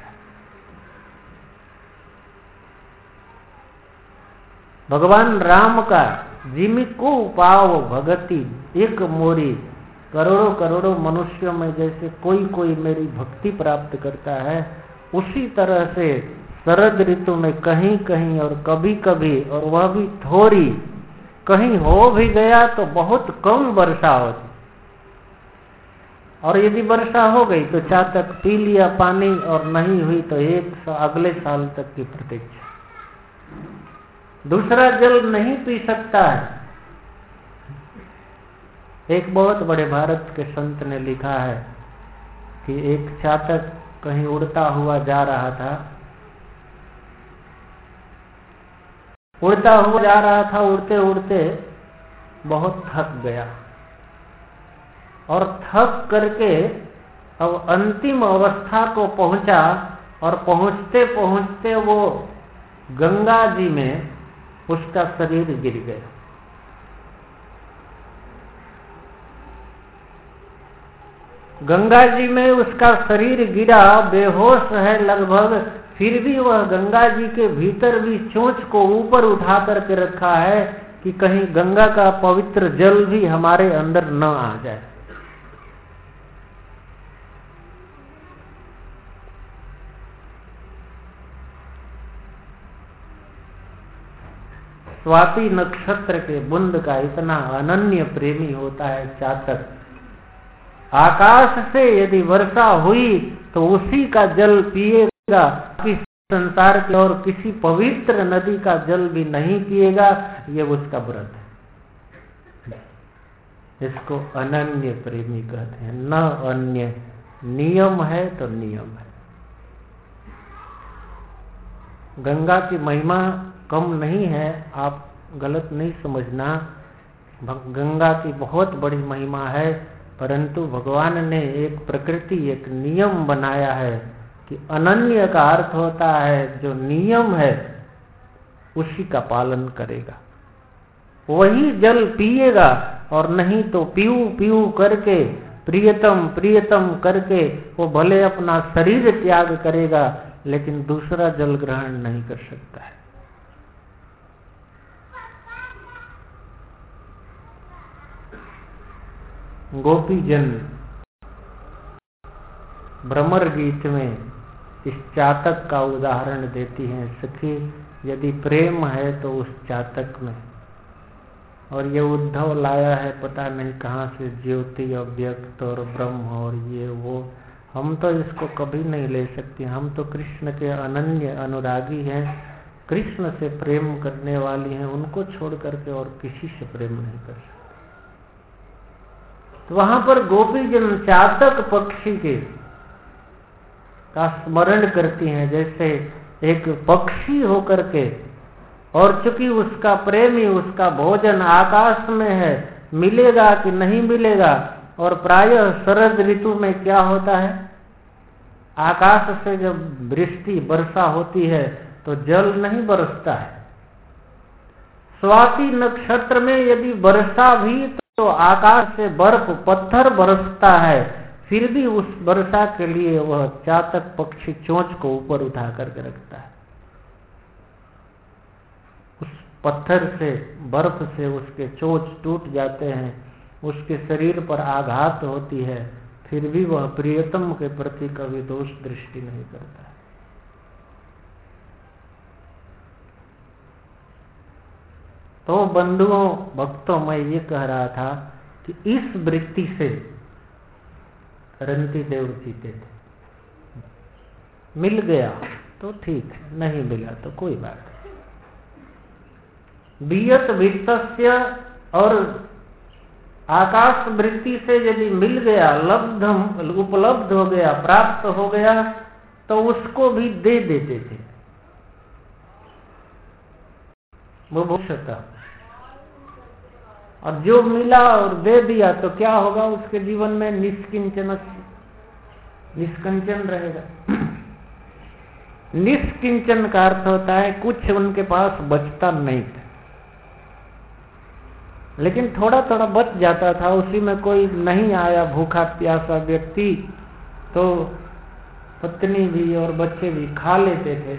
भगवान राम का जिमी को पाओ भगति एक मोरी, करोड़ों करोड़ों मनुष्यों में जैसे कोई कोई मेरी भक्ति प्राप्त करता है, उसी तरह से शरद ऋतु में कहीं कहीं और कभी कभी, और वह भी थोड़ी, कहीं हो भी गया तो बहुत कम वर्षा होती, और यदि वर्षा हो गई तो चातक पी लिया पानी, और नहीं हुई तो एक अगले साल तक की प्रतीक्षा। दूसरा जल नहीं पी सकता है। एक बहुत बड़े भारत के संत ने लिखा है कि एक चातक कहीं उड़ता हुआ जा रहा था, उड़ता हुआ जा रहा था, उड़ते उड़ते बहुत थक गया, और थक करके अब अंतिम अवस्था को पहुंचा, और पहुंचते पहुंचते वो गंगा जी में उसका शरीर गिर गया। गंगा जी में उसका शरीर गिरा, बेहोश है लगभग, फिर भी वह गंगा जी के भीतर भी चोंच को ऊपर उठा करके रखा है कि कहीं गंगा का पवित्र जल भी हमारे अंदर न आ जाए। स्वाति नक्षत्र के बुंद का इतना अनन्य प्रेमी होता है चातक। आकाश से यदि वर्षा हुई तो उसी का जल पिएगा, कि संसार के और किसी पवित्र नदी का जल भी नहीं पिएगा। ये उसका व्रत है। इसको अनन्य प्रेमी कहते हैं, न अन्य। नियम है तो नियम है। गंगा की महिमा कम नहीं है, आप गलत नहीं समझना। गंगा की बहुत बड़ी महिमा है, परंतु भगवान ने एक प्रकृति, एक नियम बनाया है कि अनन्य का अर्थ होता है जो नियम है उसी का पालन करेगा, वही जल पिएगा, और नहीं तो पीऊ पीऊ करके, प्रियतम प्रियतम करके वो भले अपना शरीर त्याग करेगा, लेकिन दूसरा जल ग्रहण नहीं कर सकता है। गोपी जन भ्रमर गीत में इस चातक का उदाहरण देती हैं, सखी यदि प्रेम है तो उस चातक में। और ये उद्धव लाया है पता नहीं कहाँ से, ज्योति अव्यक्त और ब्रह्म और ये वो। हम तो इसको कभी नहीं ले सकते। हम तो कृष्ण के अनन्य अनुरागी हैं, कृष्ण से प्रेम करने वाली हैं, उनको छोड़ करके और किसी से प्रेम नहीं कर सकते। तो वहां पर गोपी जन चातक पक्षी के का स्मरण करती हैं, जैसे एक पक्षी होकर के, और चूंकि उसका प्रेमी, उसका भोजन आकाश में है, मिलेगा कि नहीं मिलेगा। और प्रायः शरद ऋतु में क्या होता है, आकाश से जब वृष्टि वर्षा होती है तो जल नहीं बरसता है, स्वाति नक्षत्र में यदि वर्षा भी तो आकाश से बर्फ पत्थर बरसता है, फिर भी उस वर्षा के लिए वह चातक पक्षी चोंच को ऊपर उठा करके रखता है। उस पत्थर से बर्फ से उसके चोंच टूट जाते हैं, उसके शरीर पर आघात होती है, फिर भी वह प्रियतम के प्रति कभी दोष दृष्टि नहीं करता। तो बंधुओं भक्तों, मैं ये कह रहा था कि इस वृत्ति से रंती देव जीते थे। मिल गया तो ठीक है, नहीं मिला तो कोई बात नहीं। बियत वित्तस्य, और आकाश वृत्ति से यदि मिल गया, लब्धम उपलब्ध हो गया, प्राप्त हो गया, तो उसको भी दे देते थे। वो भूषता, और जो मिला और दे दिया तो क्या होगा, उसके जीवन में निष्किंचन निष्कंचन रहेगा। निष्किंचन का अर्थ होता है कुछ उनके पास बचता नहीं था, लेकिन थोड़ा थोड़ा बच जाता था, उसी में कोई नहीं आया भूखा प्यासा व्यक्ति तो पत्नी भी और बच्चे भी खा लेते थे।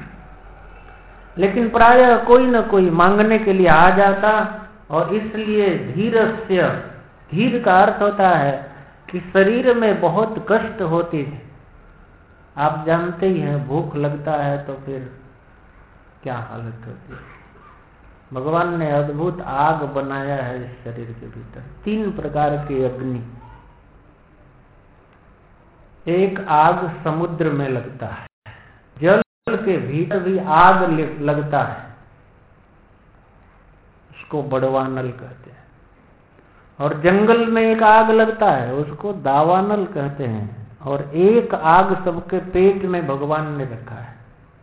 लेकिन प्रायः कोई न कोई मांगने के लिए आ जाता, और इसलिए धीरस्य, धीर का अर्थ होता है कि शरीर में बहुत कष्ट होती थी। आप जानते ही हैं, भूख लगता है तो फिर क्या हालत होती है। भगवान ने अद्भुत आग बनाया है इस शरीर के भीतर, तीन प्रकार की अग्नि। एक आग समुद्र में लगता है, जल के भीतर भी आग लगता है, उसको बड़वानल कहते हैं। और जंगल में एक आग लगता है, उसको दावानल कहते हैं। और एक आग सबके पेट में भगवान ने रखा है,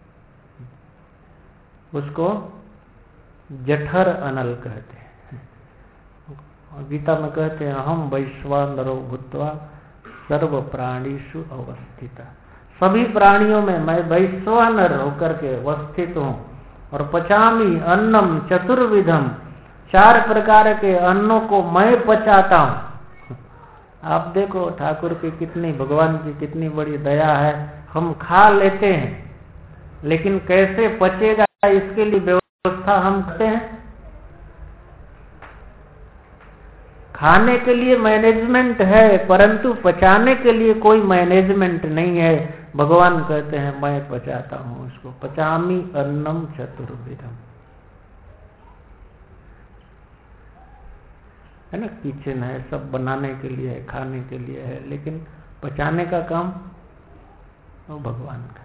उसको जठर अनल कहते हैं। गीता में कहते हैं, अहम वैश्वानरो भूत्वा सर्व प्राणीषु अवस्थिता। सभी प्राणियों में मैं वैश्वानर होकर के अवस्थित हूँ। और पचामी अन्नम चतुर्विधम, चार प्रकार के अन्नों को मैं पचाता हूँ। आप देखो ठाकुर की कितनी, भगवान की कितनी बड़ी दया है। हम खा लेते हैं, लेकिन कैसे पचेगा इसके लिए व्यवस्था हम करते हैं। खाने के लिए मैनेजमेंट है, परंतु पचाने के लिए कोई मैनेजमेंट नहीं है। भगवान कहते हैं मैं पचाता हूँ उसको। पचामी अन्नम चतुर्विधम, है ना। किचन है, सब बनाने के लिए है, खाने के लिए है, लेकिन पचाने का काम वो भगवान का।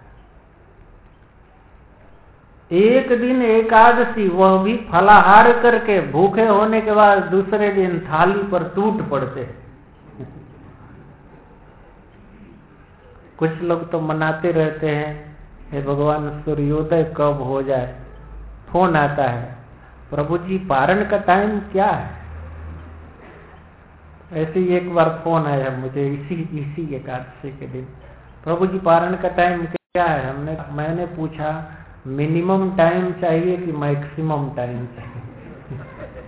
एक दिन एकादशी, वह भी फलाहार करके भूखे होने के बाद दूसरे दिन थाली पर टूट पड़ते। कुछ लोग तो मनाते रहते हैं, हे भगवान सूर्योदय कब हो जाए। फोन आता है, प्रभु जी पारण का टाइम क्या है। ऐसे ही एक बार फोन आया मुझे इसी इसी एकादशी के दिन, प्रभु जी पारण का टाइम क्या है। हमने मैंने पूछा मिनिमम टाइम चाहिए कि मैक्सिमम टाइम चाहिए।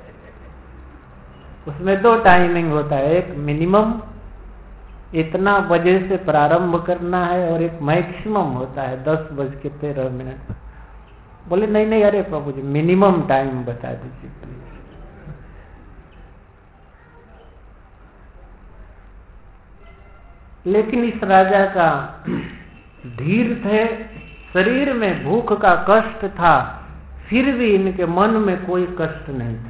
उसमें दो टाइमिंग होता है, एक मिनिमम इतना बजे से प्रारंभ करना है, और एक मैक्सिमम होता है दस बज के तेरह मिनट। बोले नहीं नहीं, अरे प्रभु जी मिनिमम टाइम बता दीजिए प्लीज। लेकिन इस राजा का धीर थे, शरीर में भूख का कष्ट था, फिर भी इनके मन में कोई कष्ट नहीं था।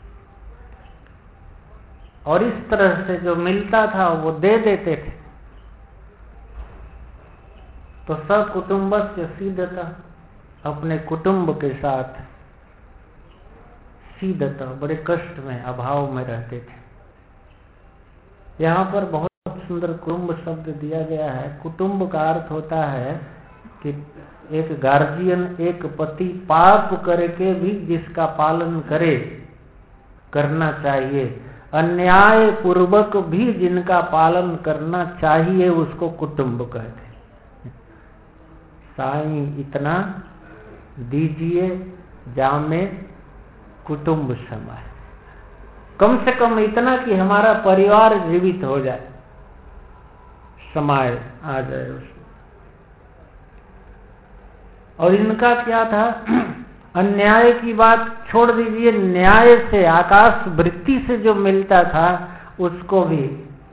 और इस तरह से जो मिलता था वो दे देते थे। तो सकुटुंबस्य सीदता, अपने कुटुंब के साथ सीदता, बड़े कष्ट में अभाव में रहते थे। यहाँ पर बहुत सुंदर कुटुंब शब्द दिया गया है। कुटुंब का अर्थ होता है कि एक गार्जियन, एक पति पाप करके भी जिसका पालन करे, करना चाहिए, अन्याय पूर्वक भी जिनका पालन करना चाहिए, उसको कुटुंब कहते हैं। साईं इतना दीजिए जामे कुटुंब समय, कम से कम इतना कि हमारा परिवार जीवित हो जाए, समय आ जाए उसमें। और इनका क्या था, अन्याय की बात छोड़ दीजिए, न्याय से, आकाश वृत्ति से जो मिलता था उसको भी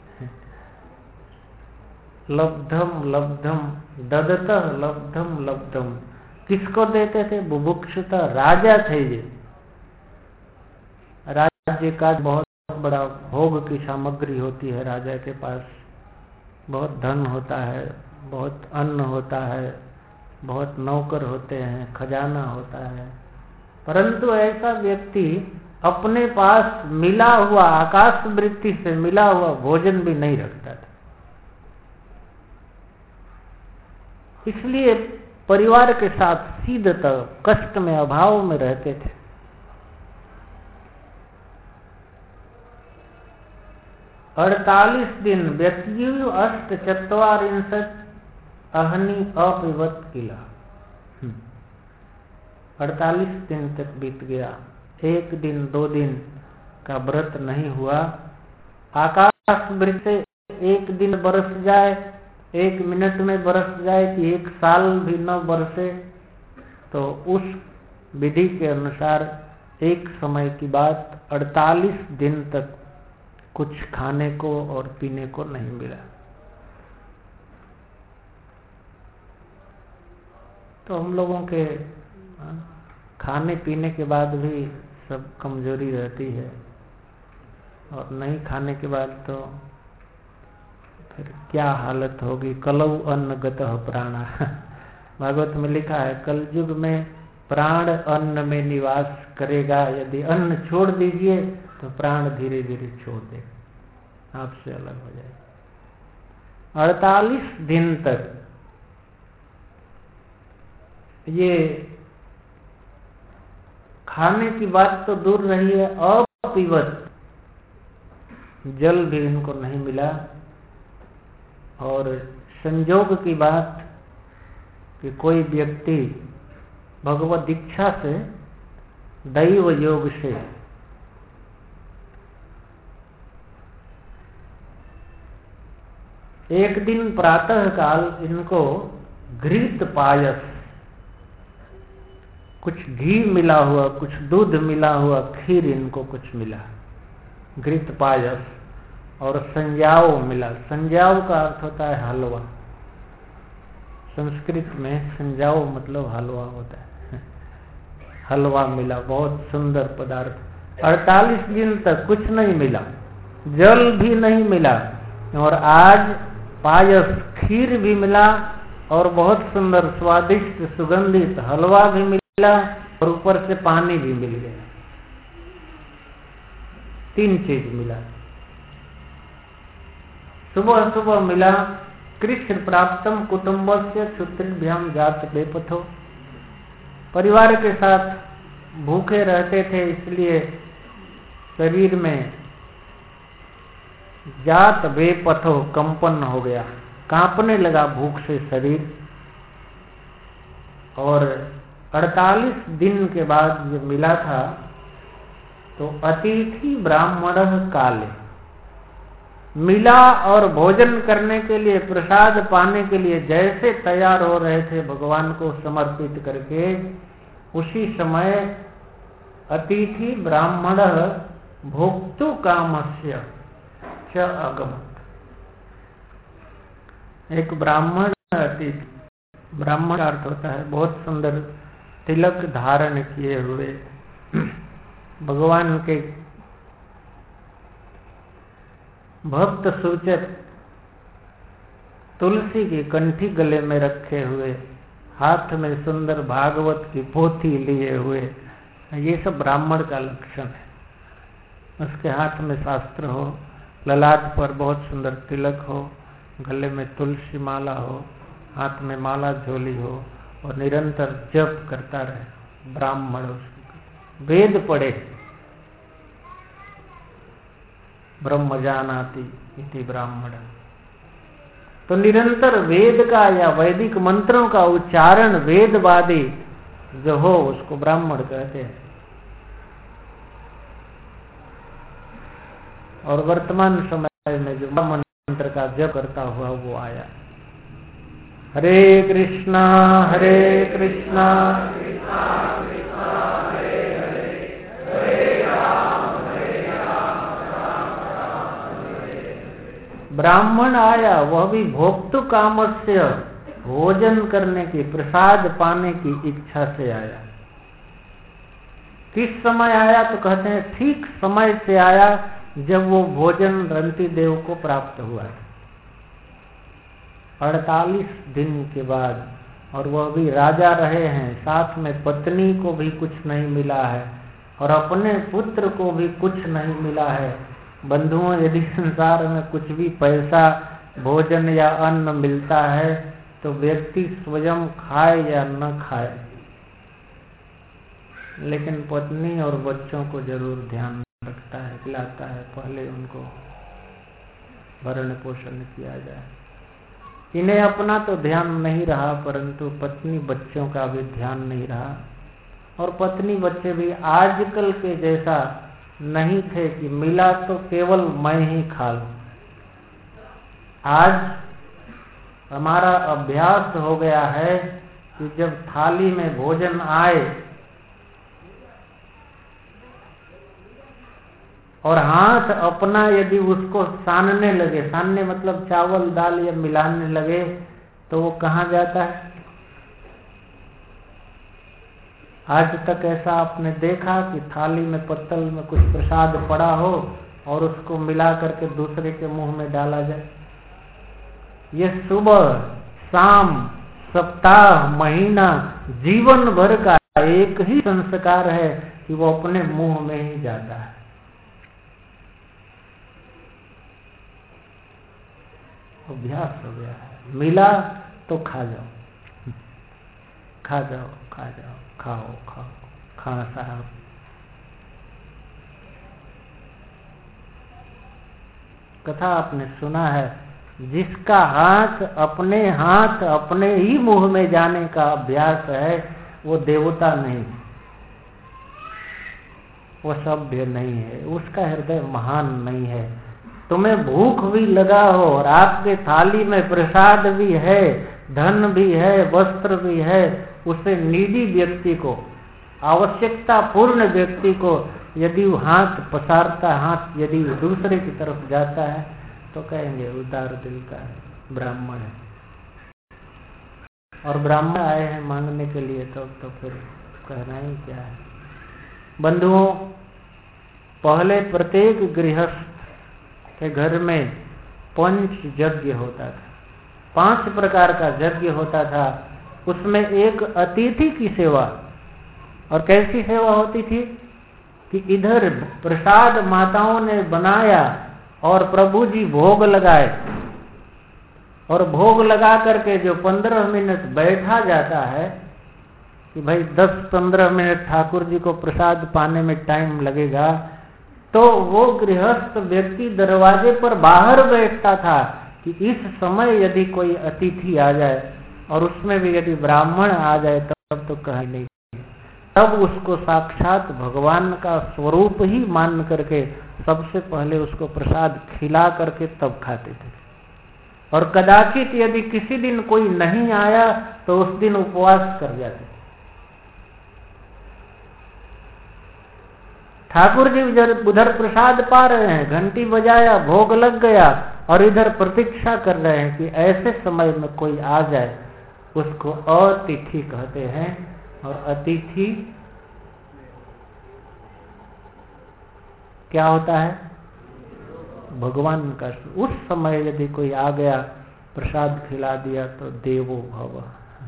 लब्धम लब्धम ददतः लब्धम लब्धम, किसको देते थे? बुभुक्षुता, राजा थे ये। राज्य का बहुत बड़ा भोग की सामग्री होती है राजा के पास, बहुत धन होता है, बहुत अन्न होता है, बहुत नौकर होते हैं, खजाना होता है, परंतु ऐसा व्यक्ति अपने पास मिला हुआ, आकाश वृत्ति से मिला हुआ भोजन भी नहीं रखता था। इसलिए परिवार के साथ सीधतः कष्ट में, अभाव में रहते थे। अड़तालीस दिन व्यतीयु अष्ट चत्वारिंशत् अहनि अपिबत किला। अड़तालीस दिन तक बीत गया, एक दिन दो दिन का व्रत नहीं हुआ। आकाश वृत्ति से एक दिन बरस जाए, एक मिनट में बरस जाए कि एक साल भी न बरसे, तो उस विधि के अनुसार एक समय की बात अड़तालीस दिन तक कुछ खाने को और पीने को नहीं मिला। तो हम लोगों के खाने पीने के बाद भी सब कमजोरी रहती है, और नहीं खाने के बाद तो फिर क्या हालत होगी। कलौ अन्न गतः प्राणा, भागवत में लिखा है कलयुग में प्राण अन्न में निवास करेगा। यदि अन्न छोड़ दीजिए तो प्राण धीरे धीरे छोड़ दे, आपसे अलग हो जाएगा। अड़तालीस दिन तक ये खाने की बात तो दूर रही है, अपिबत, जल भी इनको नहीं मिला। और संयोग की बात कि कोई व्यक्ति भगवत दीक्षा से, दैव योग से एक दिन प्रातः काल इनको घृत पायस, कुछ घी मिला हुआ, कुछ दूध मिला हुआ खीर इनको कुछ मिला, घृत पायस, और संजाव मिला। संजाव का अर्थ होता है हलवा, संस्कृत में संजाव मतलब हलवा होता है। हलवा मिला, बहुत सुंदर पदार्थ। अड़तालीस दिन तक कुछ नहीं मिला, जल भी नहीं मिला, और आज पायस, खीर भी मिला, और बहुत सुंदर स्वादिष्ट सुगंधित हलवा भी मिला, और ऊपर से पानी भी मिल गया। तीन चीज मिला। सुबह सुबह मिला कृष्ण प्राप्तम कुटुंबस्य क्षुत्रिभ्याम जात बेपथो, परिवार के साथ भूखे रहते थे, इसलिए शरीर में जात बेपथो, कंपन हो गया, कांपने लगा भूख से शरीर। और अड़तालीस दिन के बाद जो मिला था, तो अतिथि ब्राह्मण काले मिला, और भोजन करने के लिए, प्रसाद पाने के लिए जैसे तैयार हो रहे थे भगवान को समर्पित करके, उसी समय अतिथि ब्राह्मण भोक्तु कामस्य च अगमत्। एक ब्राह्मण अतिथि, ब्राह्मण का अर्थ होता है बहुत सुंदर तिलक धारण किए हुए, भगवान के भक्त सूचक तुलसी की कंठी गले में रखे हुए, हाथ में सुंदर भागवत की पोथी लिए हुए, ये सब ब्राह्मण का लक्षण है। उसके हाथ में शास्त्र हो, ललाट पर बहुत सुंदर तिलक हो, गले में तुलसी माला हो, हाथ में माला झोली हो, और निरंतर जप करता रहे। ब्राह्मण वेद पढ़े, ब्रह्म जानाति इति ब्राह्मण, तो निरंतर वेद का या वैदिक मंत्रों का उच्चारण, वेदवादी जो हो उसको ब्राह्मण कहते हैं। और वर्तमान समय में जो मंत्र का जप करता हुआ वो आया। हरे कृष्णा हरे कृष्णा कृष्णा कृष्णा हरे हरे, हरे राम हरे राम राम राम हरे हरे। ब्राह्मण आया, वह भी भोक्तु कामस्य, भोजन करने की, प्रसाद पाने की इच्छा से आया। किस समय आया? तो कहते हैं ठीक समय से आया जब वो भोजन रंती देव को प्राप्त हुआ था, अड़तालीस दिन के बाद। और वह भी राजा रहे हैं, साथ में पत्नी को भी कुछ नहीं मिला है और अपने पुत्र को भी कुछ नहीं मिला है। बंधुओं, यदि संसार में कुछ भी पैसा, भोजन या अन्न मिलता है तो व्यक्ति स्वयं खाए या न खाए, लेकिन पत्नी और बच्चों को जरूर ध्यान रखता है, खिलाता है, पहले उनको भरण पोषण किया जाए। इन्हें अपना तो ध्यान नहीं रहा, परंतु पत्नी बच्चों का भी ध्यान नहीं रहा। और पत्नी बच्चे भी आजकल के जैसा नहीं थे कि मिला तो केवल मैं ही खा लूं। आज हमारा अभ्यास हो गया है कि जब थाली में भोजन आए और हाथ अपना यदि उसको सानने लगे, सानने मतलब चावल दाल या मिलाने लगे, तो वो कहाँ जाता है? आज तक ऐसा आपने देखा कि थाली में पत्तल में कुछ प्रसाद पड़ा हो और उसको मिला करके दूसरे के मुंह में डाला जाए? ये सुबह शाम सप्ताह महीना जीवन भर का एक ही संस्कार है कि वो अपने मुंह में ही जाता है। अभ्यास हो गया है। मिला तो खा जाओ, खा जाओ, खा जाओ, खाओ खाओ, खाना साहब। कथा आपने सुना है, जिसका हाथ अपने हाथ अपने ही मुंह में जाने का अभ्यास है, वो देवता नहीं, वो सभ्य नहीं है, उसका हृदय महान नहीं है। तुम्हें भूख भी लगा हो और आपके थाली में प्रसाद भी है, धन भी है, वस्त्र भी है, उसे नीडी व्यक्ति को, आवश्यकता पूर्ण व्यक्ति को यदि वो हाथ पसारता, हाथ यदि दूसरे की तरफ जाता है, तो कहेंगे उदार दिल का है, ब्राह्मण है। और ब्राह्मण आए हैं मांगने के लिए, तो, तो फिर कहना ही क्या है। बंधुओं, पहले प्रत्येक गृहस्थ के घर में पंच यज्ञ होता था, पांच प्रकार का यज्ञ होता था। उसमें एक अतिथि की सेवा, और कैसी सेवा होती थी कि इधर प्रसाद माताओं ने बनाया और प्रभु जी भोग लगाए, और भोग लगा करके जो पंद्रह मिनट बैठा जाता है कि भाई दस पंद्रह मिनट ठाकुर जी को प्रसाद पाने में टाइम लगेगा, तो वो गृहस्थ व्यक्ति दरवाजे पर बाहर बैठता था कि इस समय यदि कोई अतिथि आ जाए, और उसमें भी यदि ब्राह्मण आ जाए, तब तो कह नहीं, तब उसको साक्षात भगवान का स्वरूप ही मान करके सबसे पहले उसको प्रसाद खिला करके तब खाते थे। और कदाचित यदि किसी दिन कोई नहीं आया तो उस दिन उपवास कर जाते। ठाकुर जी उधर प्रसाद पा रहे हैं, घंटी बजाया, भोग लग गया, और इधर प्रतीक्षा कर रहे हैं कि ऐसे समय में कोई आ जाए, उसको अतिथि कहते हैं। और अतिथि क्या होता है? भगवान का। उस समय यदि कोई आ गया, प्रसाद खिला दिया, तो देवो भव।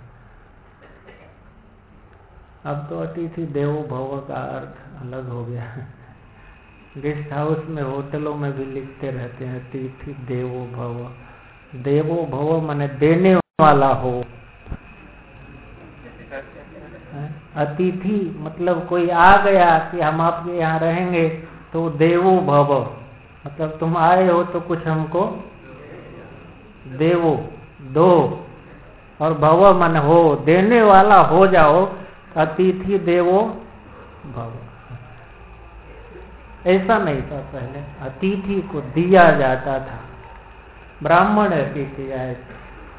अब तो अतिथि देवो भव का अर्थ अलग हो गया। गेस्ट हाउस में, होटलों में भी लिखते रहते हैं अतिथि देवो भव। देवो भव माने देने वाला हो। अतिथि मतलब कोई आ गया कि हम आपके यहाँ रहेंगे, तो देवो भव मतलब तुम आए हो तो कुछ हमको देवो, दो, और भव मन हो, देने वाला हो जाओ। अतिथि देवो भव। ऐसा नहीं था पहले, अतिथि को दिया जाता था। ब्राह्मण अतिथि आए थे।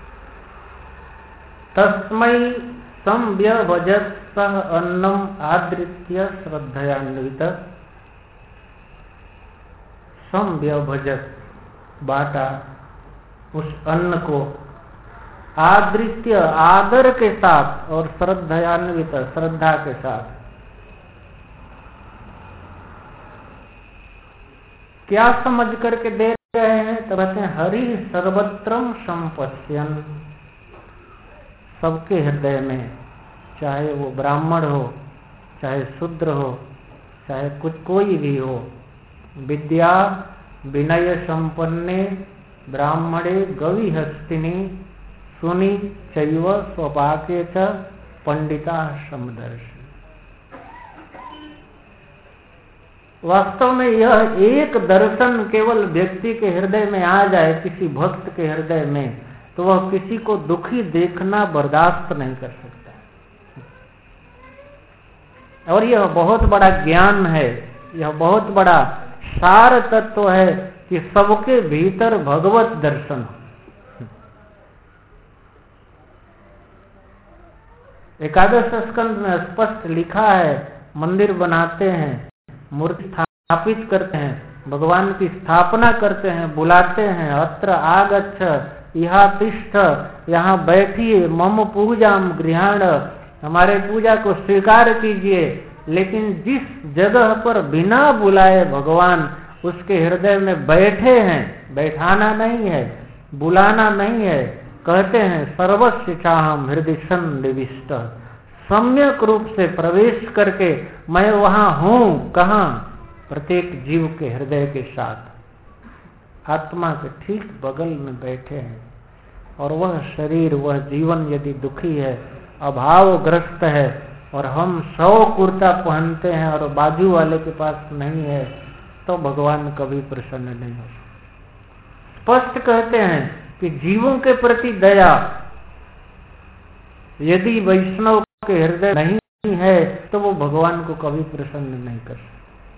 तस्मै संव्यभजत सह अन्नम आदृत्य श्रद्धयान्वित। संव्यभजत, बांटा उस अन्न को, आदृत्य आदर के साथ, और श्रद्धयान्वित श्रद्धा के साथ। क्या समझ करके दे रहे हैं? तो कहते हैं हरि सर्वत्रम संपश्यन। सबके हृदय में, चाहे वो ब्राह्मण हो, चाहे शूद्र हो, चाहे कुछ कोई भी हो, विद्या विनय संपन्ने ब्राह्मणे गविहस्तिनी सुनि चैव स्वपाके च पंडिता समदर्शी। वास्तव में यह एक दर्शन केवल व्यक्ति के हृदय में आ जाए, किसी भक्त के हृदय में, तो वह किसी को दुखी देखना बर्दाश्त नहीं कर सकता। और यह बहुत बड़ा ज्ञान है, यह बहुत बड़ा सार तत्व है कि सबके भीतर भगवत दर्शन हो। एकादश स्कंद में स्पष्ट लिखा है, मंदिर बनाते हैं, मूर्ति स्थापित करते हैं, भगवान की स्थापना करते हैं, बुलाते हैं, अत्र आगच्छ यहाँ तिष्ठ, यहाँ बैठिए, मम पूजाम गृहाण, हमारे पूजा को स्वीकार कीजिए। लेकिन जिस जगह पर बिना बुलाए भगवान उसके हृदय में बैठे हैं, बैठाना नहीं है, बुलाना नहीं है, कहते हैं सर्वस्य चाहम हृदय सन्निविष्ट, सम्यक रूप से प्रवेश करके मैं वहां हूं। कहां? प्रत्येक जीव के हृदय के साथ, आत्मा के ठीक बगल में बैठे हैं। और वह शरीर, वह जीवन यदि दुखी है, अभावग्रस्त है, और हम सौ कुर्ता पहनते हैं और बाजू वाले के पास नहीं है, तो भगवान कभी प्रसन्न नहीं हो। स्पष्ट कहते हैं कि जीवों के प्रति दया यदि वैष्णव के हृदय नहीं है, तो वो भगवान को कभी प्रसन्न नहीं कर सकते।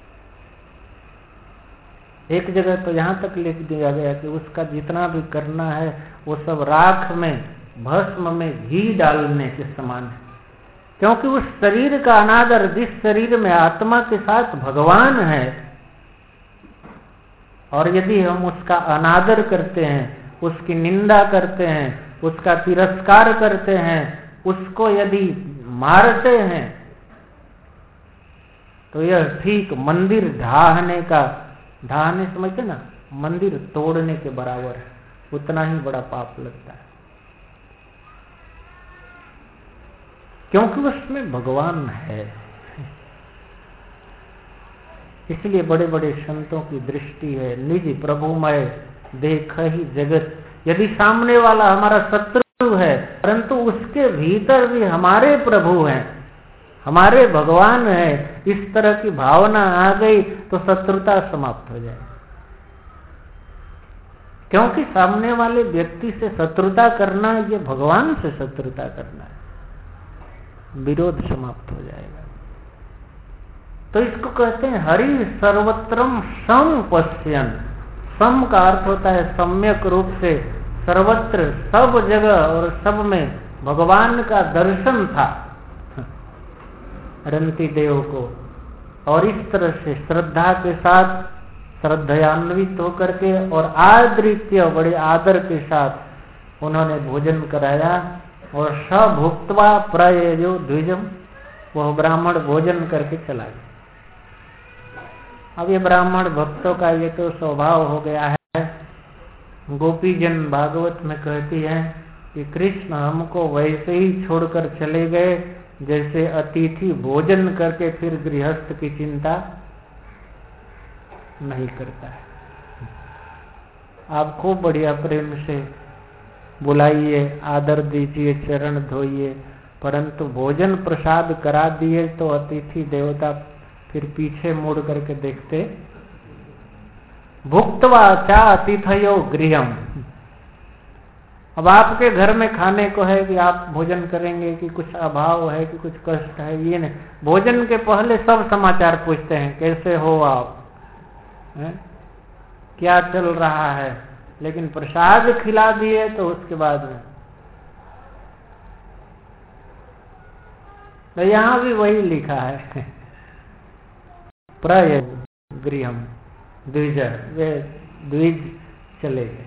एक जगह तो यहाँ तक लिख दिया गया कि उसका जितना भी करना है वो सब राख में, भस्म में घी डालने के समान है। क्योंकि उस शरीर का अनादर, जिस शरीर में आत्मा के साथ भगवान है, और यदि हम उसका अनादर करते हैं, उसकी निंदा करते हैं, उसका तिरस्कार करते हैं, उसको यदि मारते हैं, तो यह ठीक मंदिर ढाहने का, ढाहने समझते ना, मंदिर तोड़ने के बराबर है, उतना ही बड़ा पाप लगता है। क्योंकि उसमें भगवान है। इसलिए बड़े बड़े संतों की दृष्टि है, निज प्रभुमय देख ही जगत। यदि सामने वाला हमारा शत्रु है, परंतु उसके भीतर भी हमारे प्रभु हैं, हमारे भगवान है, इस तरह की भावना आ गई तो शत्रुता समाप्त हो जाए। क्योंकि सामने वाले व्यक्ति से शत्रुता करना, ये भगवान से शत्रुता करना है, विरोध समाप्त हो जाएगा। तो इसको कहते हैं हरि सर्वत्रम समपश्यन्। सम का अर्थ होता है सम्यक रूप से, सर्वत्र, सब जगह और सब में भगवान का दर्शन था रंती देव को। और इस तरह से श्रद्धा के साथ, श्रद्धयान्वित होकर के और आदृत्य, बड़े आदर के साथ उन्होंने भोजन कराया। और स भुक्त्वा प्रयजो द्विजम, वह ब्राह्मण भोजन करके चला गया। अब ये ब्राह्मण भक्तों का ये तो स्वभाव हो गया है। गोपीजन भागवत में कहती है कि कृष्ण हमको वैसे ही छोड़कर चले गए जैसे अतिथि भोजन करके फिर गृहस्थ की चिंता नहीं करता है। आप खूब बढ़िया प्रेम से बुलाइए, आदर दीजिए, चरण धोइए, परंतु भोजन प्रसाद करा दिए तो अतिथि देवता फिर पीछे मुड़ करके देखते। भुक्त्वा चा अतिथयो गृहम। अब आपके घर में खाने को है कि आप भोजन करेंगे, कि कुछ अभाव है, कि कुछ कष्ट है, ये नहीं। भोजन के पहले सब समाचार पूछते हैं, कैसे हो आप, है? क्या चल रहा है, लेकिन प्रसाद खिला दिए तो उसके बाद में तो यहाँ भी वही लिखा है, प्रय गृहम द्विज, वे द्विज चले गए।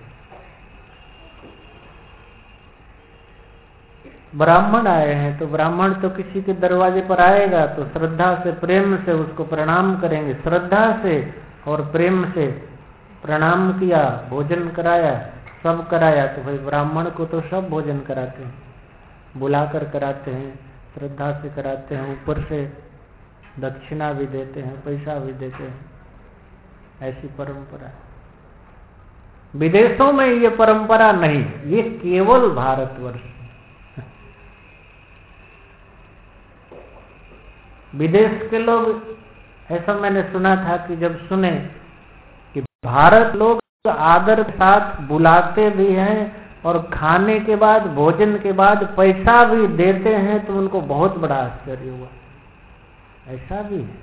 ब्राह्मण आए हैं तो ब्राह्मण तो किसी के दरवाजे पर आएगा तो श्रद्धा से प्रेम से उसको प्रणाम करेंगे, श्रद्धा से और प्रेम से प्रणाम किया, भोजन कराया, सब कराया। तो भाई ब्राह्मण को तो सब भोजन कराते हैं, बुलाकर कराते हैं, श्रद्धा से कराते हैं, ऊपर से दक्षिणा भी देते हैं, पैसा भी देते हैं। ऐसी परंपरा विदेशों में ये परंपरा नहीं, ये केवल भारतवर्ष। विदेश के लोग, ऐसा मैंने सुना था कि जब सुने कि भारत लोग आदर के साथ बुलाते भी हैं और खाने के बाद, भोजन के बाद पैसा भी देते हैं, तो उनको बहुत बड़ा आश्चर्य हुआ। ऐसा भी है।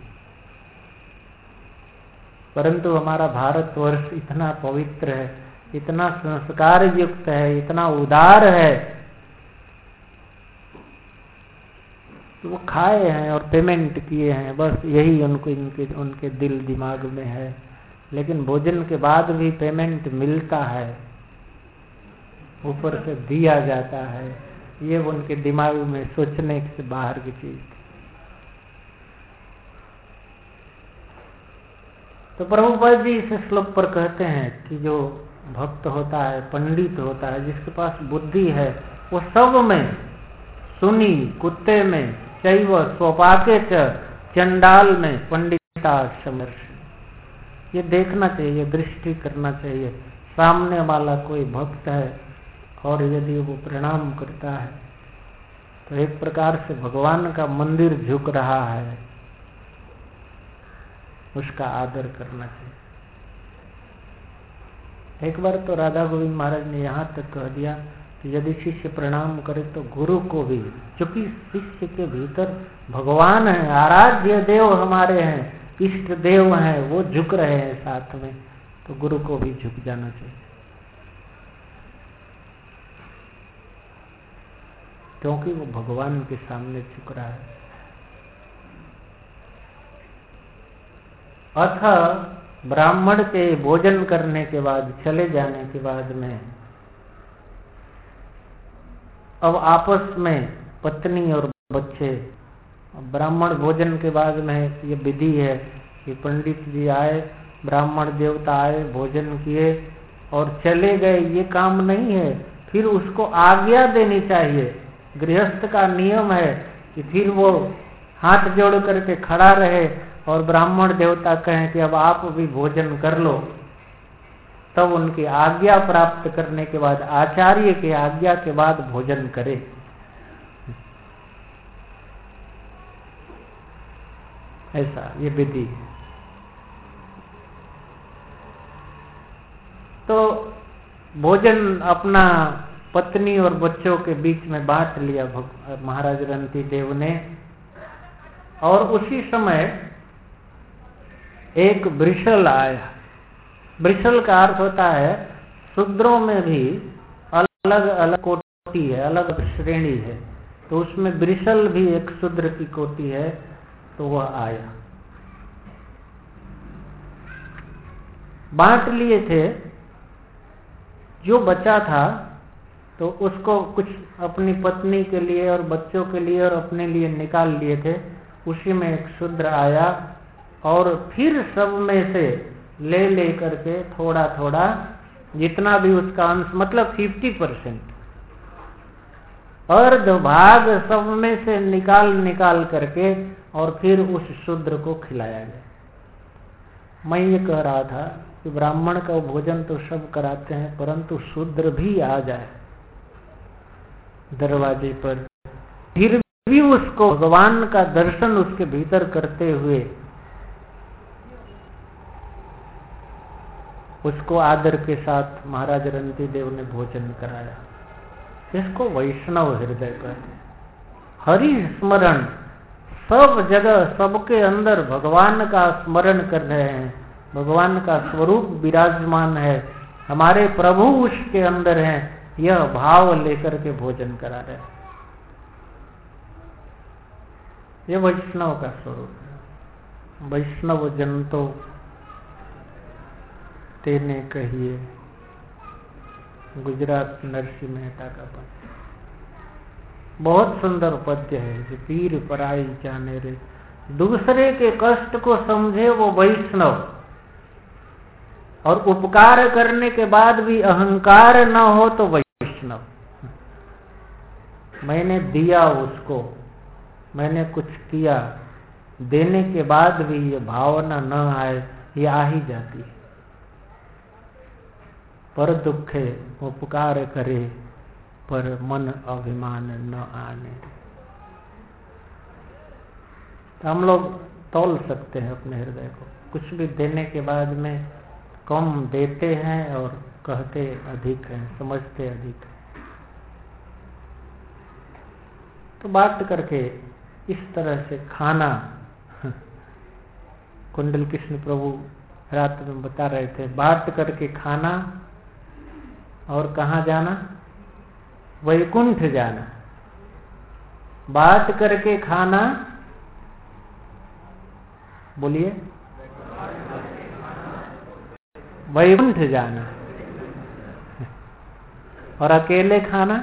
परंतु हमारा भारतवर्ष इतना पवित्र है, इतना संस्कार युक्त है, इतना उदार है, तो वो खाए हैं और पेमेंट किए हैं, बस यही उनको इनके उनके दिल दिमाग में है। लेकिन भोजन के बाद भी पेमेंट मिलता है, ऊपर से दिया जाता है, ये उनके दिमाग में सोचने से बाहर की चीज। तो प्रभुपाद जी इस श्लोक पर कहते हैं कि जो भक्त होता है, पंडित होता है, जिसके पास बुद्धि है, वो सब में, सुनी कुत्ते में, चैव स्वपाके च चंडाल में पंडिता समर्श, ये देखना चाहिए, दृष्टि करना चाहिए। सामने वाला कोई भक्त है और यदि वो प्रणाम करता है तो एक प्रकार से भगवान का मंदिर झुक रहा है, उसका आदर करना चाहिए। एक बार तो राधा गोविंद महाराज ने यहाँ तक कह दिया कि यदि शिष्य प्रणाम करे तो गुरु को भी, क्योंकि शिष्य के भीतर भगवान है, आराध्य देव हमारे हैं, इष्ट देव हैं, वो झुक रहे हैं साथ में, तो गुरु को भी झुक जाना चाहिए, क्योंकि वो भगवान के सामने झुक रहा है। अथ ब्राह्मण के भोजन करने के बाद, चले जाने के बाद में, अब आपस में पत्नी और बच्चे, ब्राह्मण भोजन के बाद में ये विधि है कि पंडित जी आए, ब्राह्मण देवता आए, भोजन किए और चले गए, ये काम नहीं है। फिर उसको आज्ञा देनी चाहिए। गृहस्थ का नियम है कि फिर वो हाथ जोड़ करके खड़ा रहे और ब्राह्मण देवता कहें कि अब आप भी भोजन कर लो, तब उनकी आज्ञा प्राप्त करने के बाद, आचार्य की आज्ञा के बाद भोजन करे। ऐसा ये विधि है। तो भोजन अपना पत्नी और बच्चों के बीच में बांट लिया महाराज रंती देव ने, और उसी समय एक वृषल आया। वृषल का अर्थ होता है, शूद्रों में भी अलग अलग कोटि है, अलग श्रेणी है, तो उसमें वृषल भी एक शूद्र की कोटि है। तो वह आया, बांट लिए थे। जो बचा था तो उसको कुछ अपनी पत्नी के लिए और बच्चों के लिए और अपने लिए निकाल लिए थे। उसी में एक शूद्र आया और फिर सब में से ले ले करके थोड़ा थोड़ा, जितना भी उसका अंश, मतलब फिफ्टी परसेंट, अर्ध भाग सब में से निकाल निकाल करके और फिर उस शूद्र को खिलाया गया। मैं ये कह रहा था कि ब्राह्मण का भोजन तो सब कराते हैं, परंतु शूद्र भी आ जाए दरवाजे पर, फिर भी उसको भगवान का दर्शन उसके भीतर करते हुए उसको आदर के साथ महाराज रंती देव ने भोजन कराया। इसको वैष्णव हृदय कहते हैं। हरि स्मरण, सब जगह सबके अंदर भगवान का स्मरण कर रहे हैं, भगवान का स्वरूप विराजमान है, हमारे प्रभु उसके अंदर हैं, यह भाव लेकर के भोजन करा रहे हैं। यह वैष्णव का स्वरूप है। वैष्णव जन तो तेने कहिए, गुजरात नरसिंह मेहता का पद्य, बहुत सुंदर पद्य है। जो पीर पराई जाने रे, दूसरे के कष्ट को समझे वो वैष्णव, और उपकार करने के बाद भी अहंकार न हो तो वैष्णव। मैंने दिया उसको, मैंने कुछ किया, देने के बाद भी ये भावना न आए, ये आ ही जाती है। पर दुखे उपकार करे, पर मन अभिमान न आने। तो हम लोग तौल सकते हैं अपने हृदय को, कुछ भी देने के बाद में कम देते हैं और कहते अधिक हैं, समझते अधिक हैं। तो बात करके इस तरह से खाना, कुंडल कृष्ण प्रभु रात में बता रहे थे, बात करके खाना और कहाँ जाना, वैकुंठ जाना। बात करके खाना, बोलिए, वैकुंठ जाना। और अकेले खाना,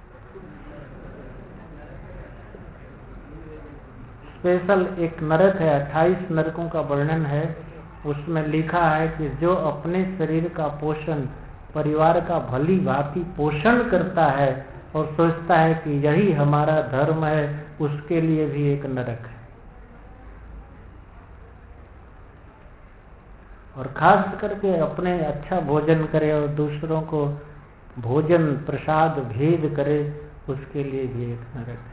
स्पेशल एक नरक है, अट्ठाईस नरकों का वर्णन है। उसमें लिखा है कि जो अपने शरीर का पोषण, परिवार का भली भांति पोषण करता है और सोचता है कि यही हमारा धर्म है, उसके लिए भी एक नरक है। और खास करके अपने अच्छा भोजन करे और दूसरों को भोजन प्रसाद भेद करे, उसके लिए भी एक नरक है।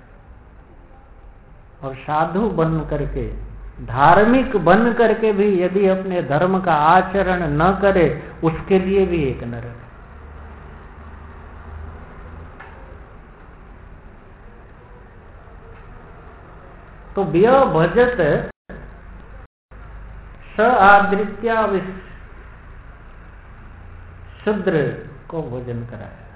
और साधु बन करके, धार्मिक बन करके भी यदि अपने धर्म का आचरण न करे, उसके लिए भी एक नरक है। तो व्य भजत स आदृत्या शूद्र को भोजन कराया।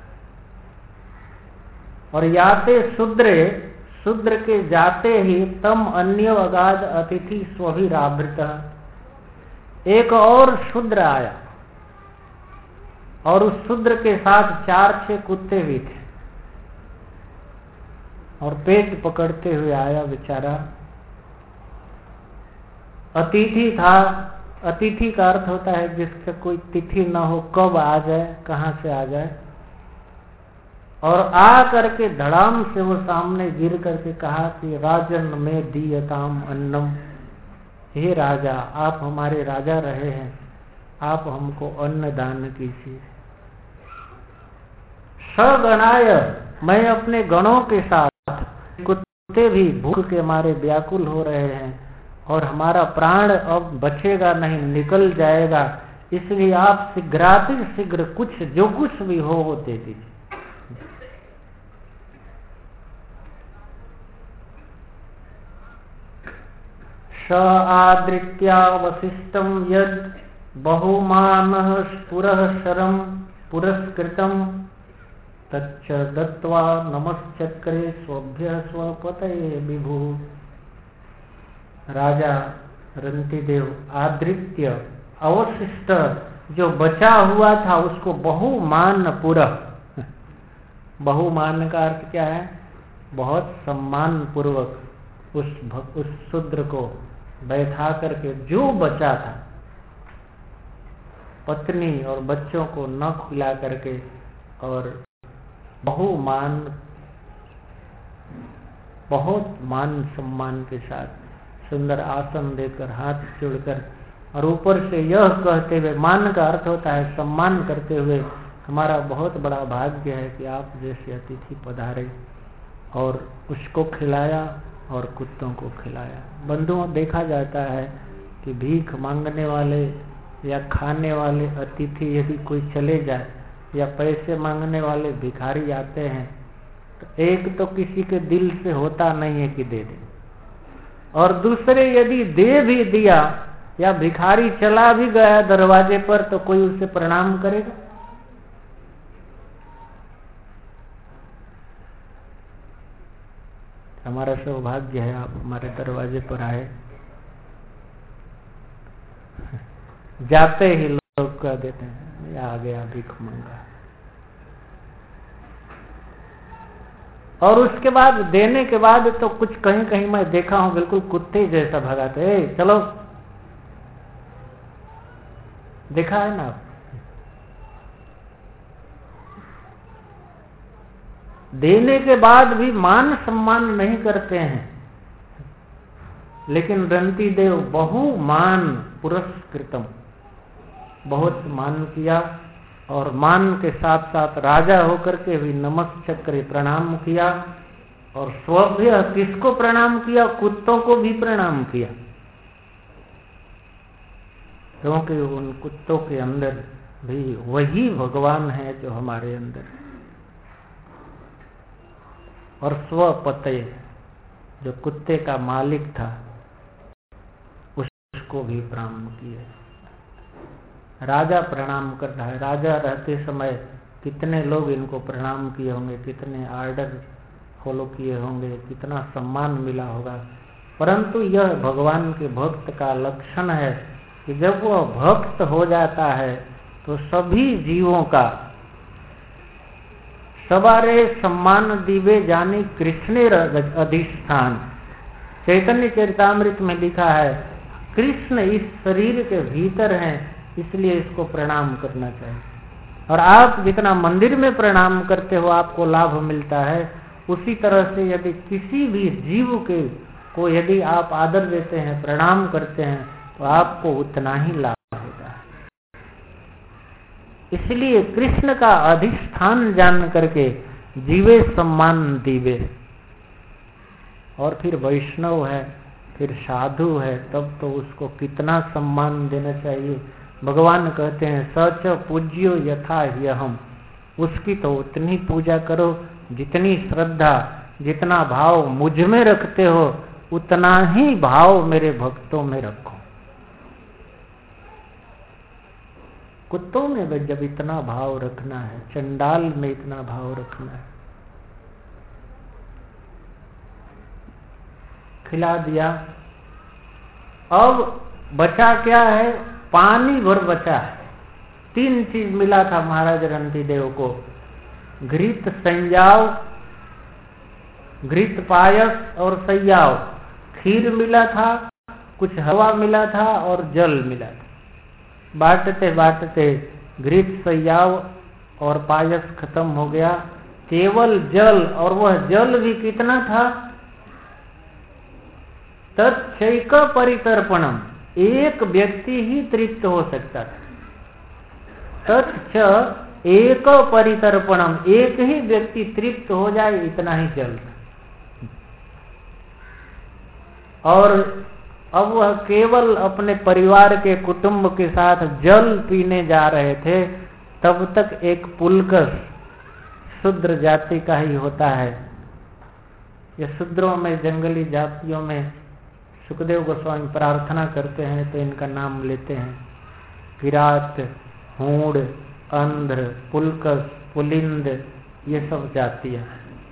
और याते शूद्रे, शूद्र के जाते ही तम अन्य अगाध अतिथि स्वभिरावृत, एक और शूद्र आया और उस शूद्र के साथ चार छह कुत्ते भी थे और पेट पकड़ते हुए आया बेचारा। अतिथि था, अतिथि का अर्थ होता है जिसका कोई तिथि न हो, कब आ जाए, कहां से आ जाए। और आ करके धड़ाम से वो सामने गिर करके कहा कि राजन में दीयताम अन्नम, हे राजा, आप हमारे राजा रहे हैं, आप हमको अन्न दान कीजिए। सगणाय, मैं अपने गणों के साथ, कुत्ते भी भूख के मारे व्याकुल हो रहे हैं और हमारा प्राण अब बचेगा नहीं, निकल जाएगा, इसलिए आप शीघ्राति शीघ्र कुछ जो कुछ भी हो वो दे दीजिए। स आदृत्या वसिष्ठं यद बहुमानः स्फुरः शरं पुरस्कृतं तच्च दत्त्वा नमश्चक्रे स्वभ्यः स्वपतये विभु। राजा रंतिदेव आदृत्य, अवशिष्ट, जो बचा हुआ था उसको बहुमान पुरः, बहुमान का अर्थ क्या है, बहुत सम्मान पूर्वक उस उस शूद्र को बैठा करके, जो बचा था पत्नी और बच्चों को न खिला करके, और बहुमान, बहुत मान सम्मान के साथ सुंदर आसन देकर, हाथ जोड़कर, और ऊपर से यह कहते हुए, मान का अर्थ होता है सम्मान करते हुए, हमारा बहुत बड़ा भाग्य है कि आप जैसे अतिथि पधारे, और उसको खिलाया और कुत्तों को खिलाया। बंधुओं, देखा जाता है कि भीख मांगने वाले या खाने वाले अतिथि यदि कोई चले जाए, या पैसे मांगने वाले भिखारी आते हैं, तो एक तो किसी के दिल से होता नहीं है कि दे दे, और दूसरे यदि दे भी दिया या भिखारी चला भी गया दरवाजे पर तो कोई उसे प्रणाम करेगा? हमारा सौभाग्य है आप हमारे दरवाजे पर आए। जाते ही लोग कह देते हैं आ गया भिख मंगा, और उसके बाद देने के बाद तो कुछ कहीं कहीं मैं देखा हूं बिल्कुल कुत्ते जैसा भगाते, ए, चलो, देखा है ना आप? देने के बाद भी मान सम्मान नहीं करते हैं, लेकिन रंती देव बहु मान पुरस्कृतम, बहुत मान किया, और मान के साथ साथ राजा होकर के भी नमस्चक्र प्रणाम किया, और स्वभ्य किसको प्रणाम किया? कुत्तों को भी प्रणाम किया, क्योंकि उन कुत्तों के अंदर भी वही भगवान है जो हमारे अंदर है। और स्वपते जो कुत्ते का मालिक था उसको भी प्रणाम किए। राजा प्रणाम कर रहा है, राजा रहते समय कितने लोग इनको प्रणाम किए होंगे, कितने आर्डर फॉलो किए होंगे, कितना सम्मान मिला होगा। परंतु यह भगवान के भक्त का लक्षण है कि जब वह भक्त हो जाता है तो सभी जीवों का सवारे सम्मान दिवे जानी कृष्णे अधिष्ठान। चैतन्य चरितामृत में लिखा है कृष्ण इस शरीर के भीतर हैं, इसलिए इसको प्रणाम करना चाहिए। और आप जितना मंदिर में प्रणाम करते हो आपको लाभ मिलता है, उसी तरह से यदि किसी भी जीव के को यदि आप आदर देते हैं, प्रणाम करते हैं, तो आपको उतना ही लाभ होता है। इसलिए कृष्ण का अधिष्ठान जान करके जीवे सम्मान दीवे। और फिर वैष्णव है, फिर साधु है, तब तो उसको कितना सम्मान देना चाहिए। भगवान कहते हैं सच पूज्यो यथा ह्यहम्, उसकी तो उतनी पूजा करो जितनी श्रद्धा, जितना भाव मुझ में रखते हो उतना ही भाव मेरे भक्तों में रखो। कुत्तों में जब इतना भाव रखना है, चंडाल में इतना भाव रखना है। खिला दिया, अब बचा क्या है? पानी भर बचा है। तीन चीज मिला था महाराज रंती देव को, घृत संजाव, घृत पायस और सैयाव। खीर मिला था, कुछ हवा मिला था और जल मिला था। बांटते बांटते घृत सैयाव और पायस खत्म हो गया, केवल जल, और वह जल भी कितना था? तत्क्षैक परितर्पणम, एक व्यक्ति ही तृप्त हो सकता था। तत्क्ष एक परितर्पणम, एक ही व्यक्ति तृप्त हो जाए इतना ही जल। और अब वह केवल अपने परिवार के कुटुंब के साथ जल पीने जा रहे थे, तब तक एक पुलकस शूद्र जाति का ही होता है। ये शूद्रों में, जंगली जातियों में सुखदेव गोस्वामी प्रार्थना करते हैं तो इनका नाम लेते हैं। किरात, हूण, अंध्र, पुलकस, पुलिंद, ये सब जातियां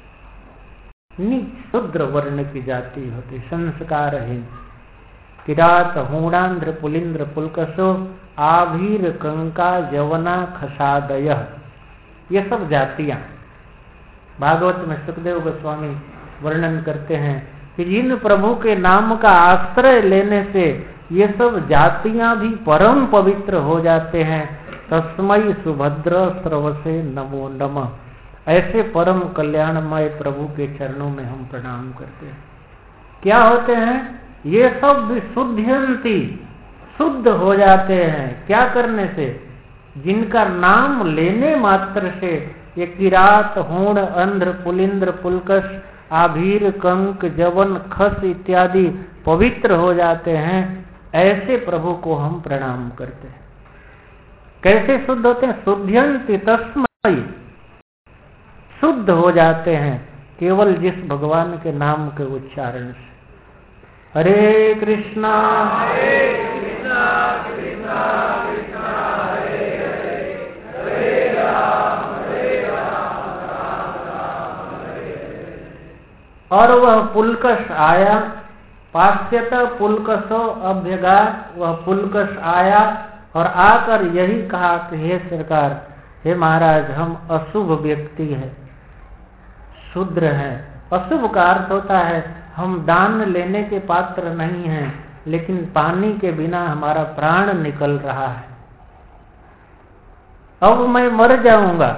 नीच शूद्र वर्ण की जाति होती, संस्कारहीन। किरात, हूणांध्र, पुलिंद्र, पुलकसो, आभीर, कंका, यवना, खसादय, ये सब जातियां भागवत में सुखदेव गोस्वामी वर्णन करते हैं कि जिन प्रभु के नाम का आश्रय लेने से ये सब जातियां भी परम पवित्र हो जाते हैं। तस्मै सुभद्र सर्वसे नमो नमः। ऐसे परम कल्याणमय प्रभु के चरणों में हम प्रणाम करते हैं। क्या होते हैं? ये सब भी शुद्धयंती, शुद्ध हो जाते हैं। क्या करने से? जिनका नाम लेने मात्र से ये किरात, हूण, अंध्र, पुलिंद्र, पुलकस, आभीर, कंक, जवन, खस इत्यादि पवित्र हो जाते हैं। ऐसे प्रभु को हम प्रणाम करते हैं। कैसे शुद्ध होते हैं? शुद्धयंती तस्मै, शुद्ध हो जाते हैं केवल जिस भगवान के नाम के उच्चारण से। हरे कृष्णा हरे कृष्णा और वह पुलकस आया, पाश्चात पुलकसो अभ्यगात, वह पुलकस आया और आकर यही कहा कि हे सरकार, हे महाराज, हम अशुभ व्यक्ति हैं, शूद्र हैं। अशुभ का अर्थ होता है हम दान लेने के पात्र नहीं हैं, लेकिन पानी के बिना हमारा प्राण निकल रहा है, अब मैं मर जाऊंगा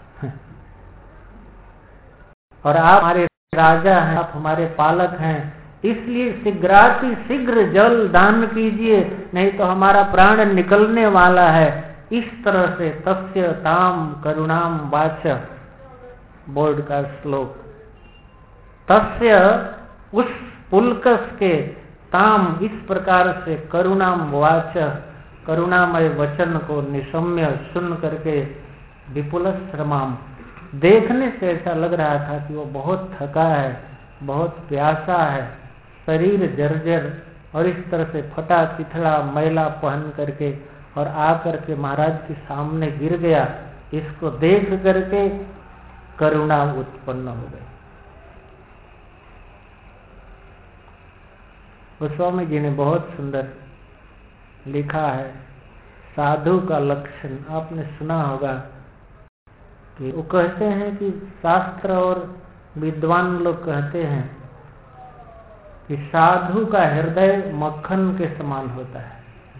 और आप हमारे राजा हैं, आप हमारे पालक हैं, इसलिए शीघ्राति शीघ्र जल दान कीजिए, नहीं तो हमारा प्राण निकलने वाला है। इस तरह से तस्य ताम करुणाम वाच, बोर्ड का श्लोक, तस्य उस पुलकस के, ताम इस प्रकार से, करुणाम वाच करुणामय वचन को निशम्य सुन करके, विपुल श्रमाम, देखने से ऐसा लग रहा था कि वो बहुत थका है, बहुत प्यासा है, शरीर जर्जर और इस तरह से फटा चिथड़ा मैला पहन करके और आकर के महाराज के सामने गिर गया। इसको देख करके करुणा उत्पन्न हो गई। गोस्वामी जी ने बहुत सुंदर लिखा है, साधु का लक्षण आपने सुना होगा कि वो कहते हैं कि शास्त्र और विद्वान लोग कहते हैं कि साधु का हृदय मक्खन के समान होता है,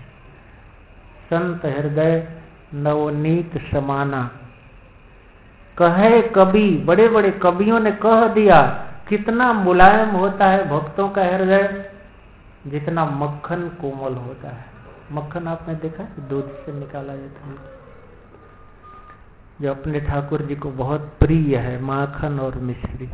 संत हृदय नवनीत समाना। कहे कवि, बड़े बड़े कवियों ने कह दिया, कितना मुलायम होता है भक्तों का हृदय, जितना मक्खन कोमल होता है। मक्खन आपने देखा दूध से निकाला जाता है, जो अपने ठाकुर जी को बहुत प्रिय है, माखन और मिश्री।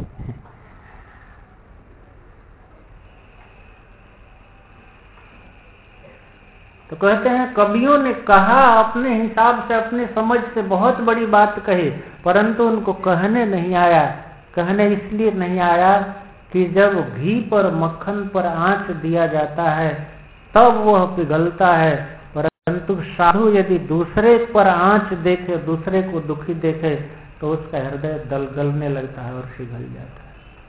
तो कहते हैं कवियों ने कहा, अपने हिसाब से, अपने समझ से बहुत बड़ी बात कही, परंतु उनको कहने नहीं आया। कहने इसलिए नहीं आया कि जब घी पर मक्खन पर आंच दिया जाता है तब वह पिघलता है, परंतु साधु यदि दूसरे पर आंच देखे, दूसरे को दुखी देखे, तो उसका हृदय दल गलने लगता है और पिघल जाता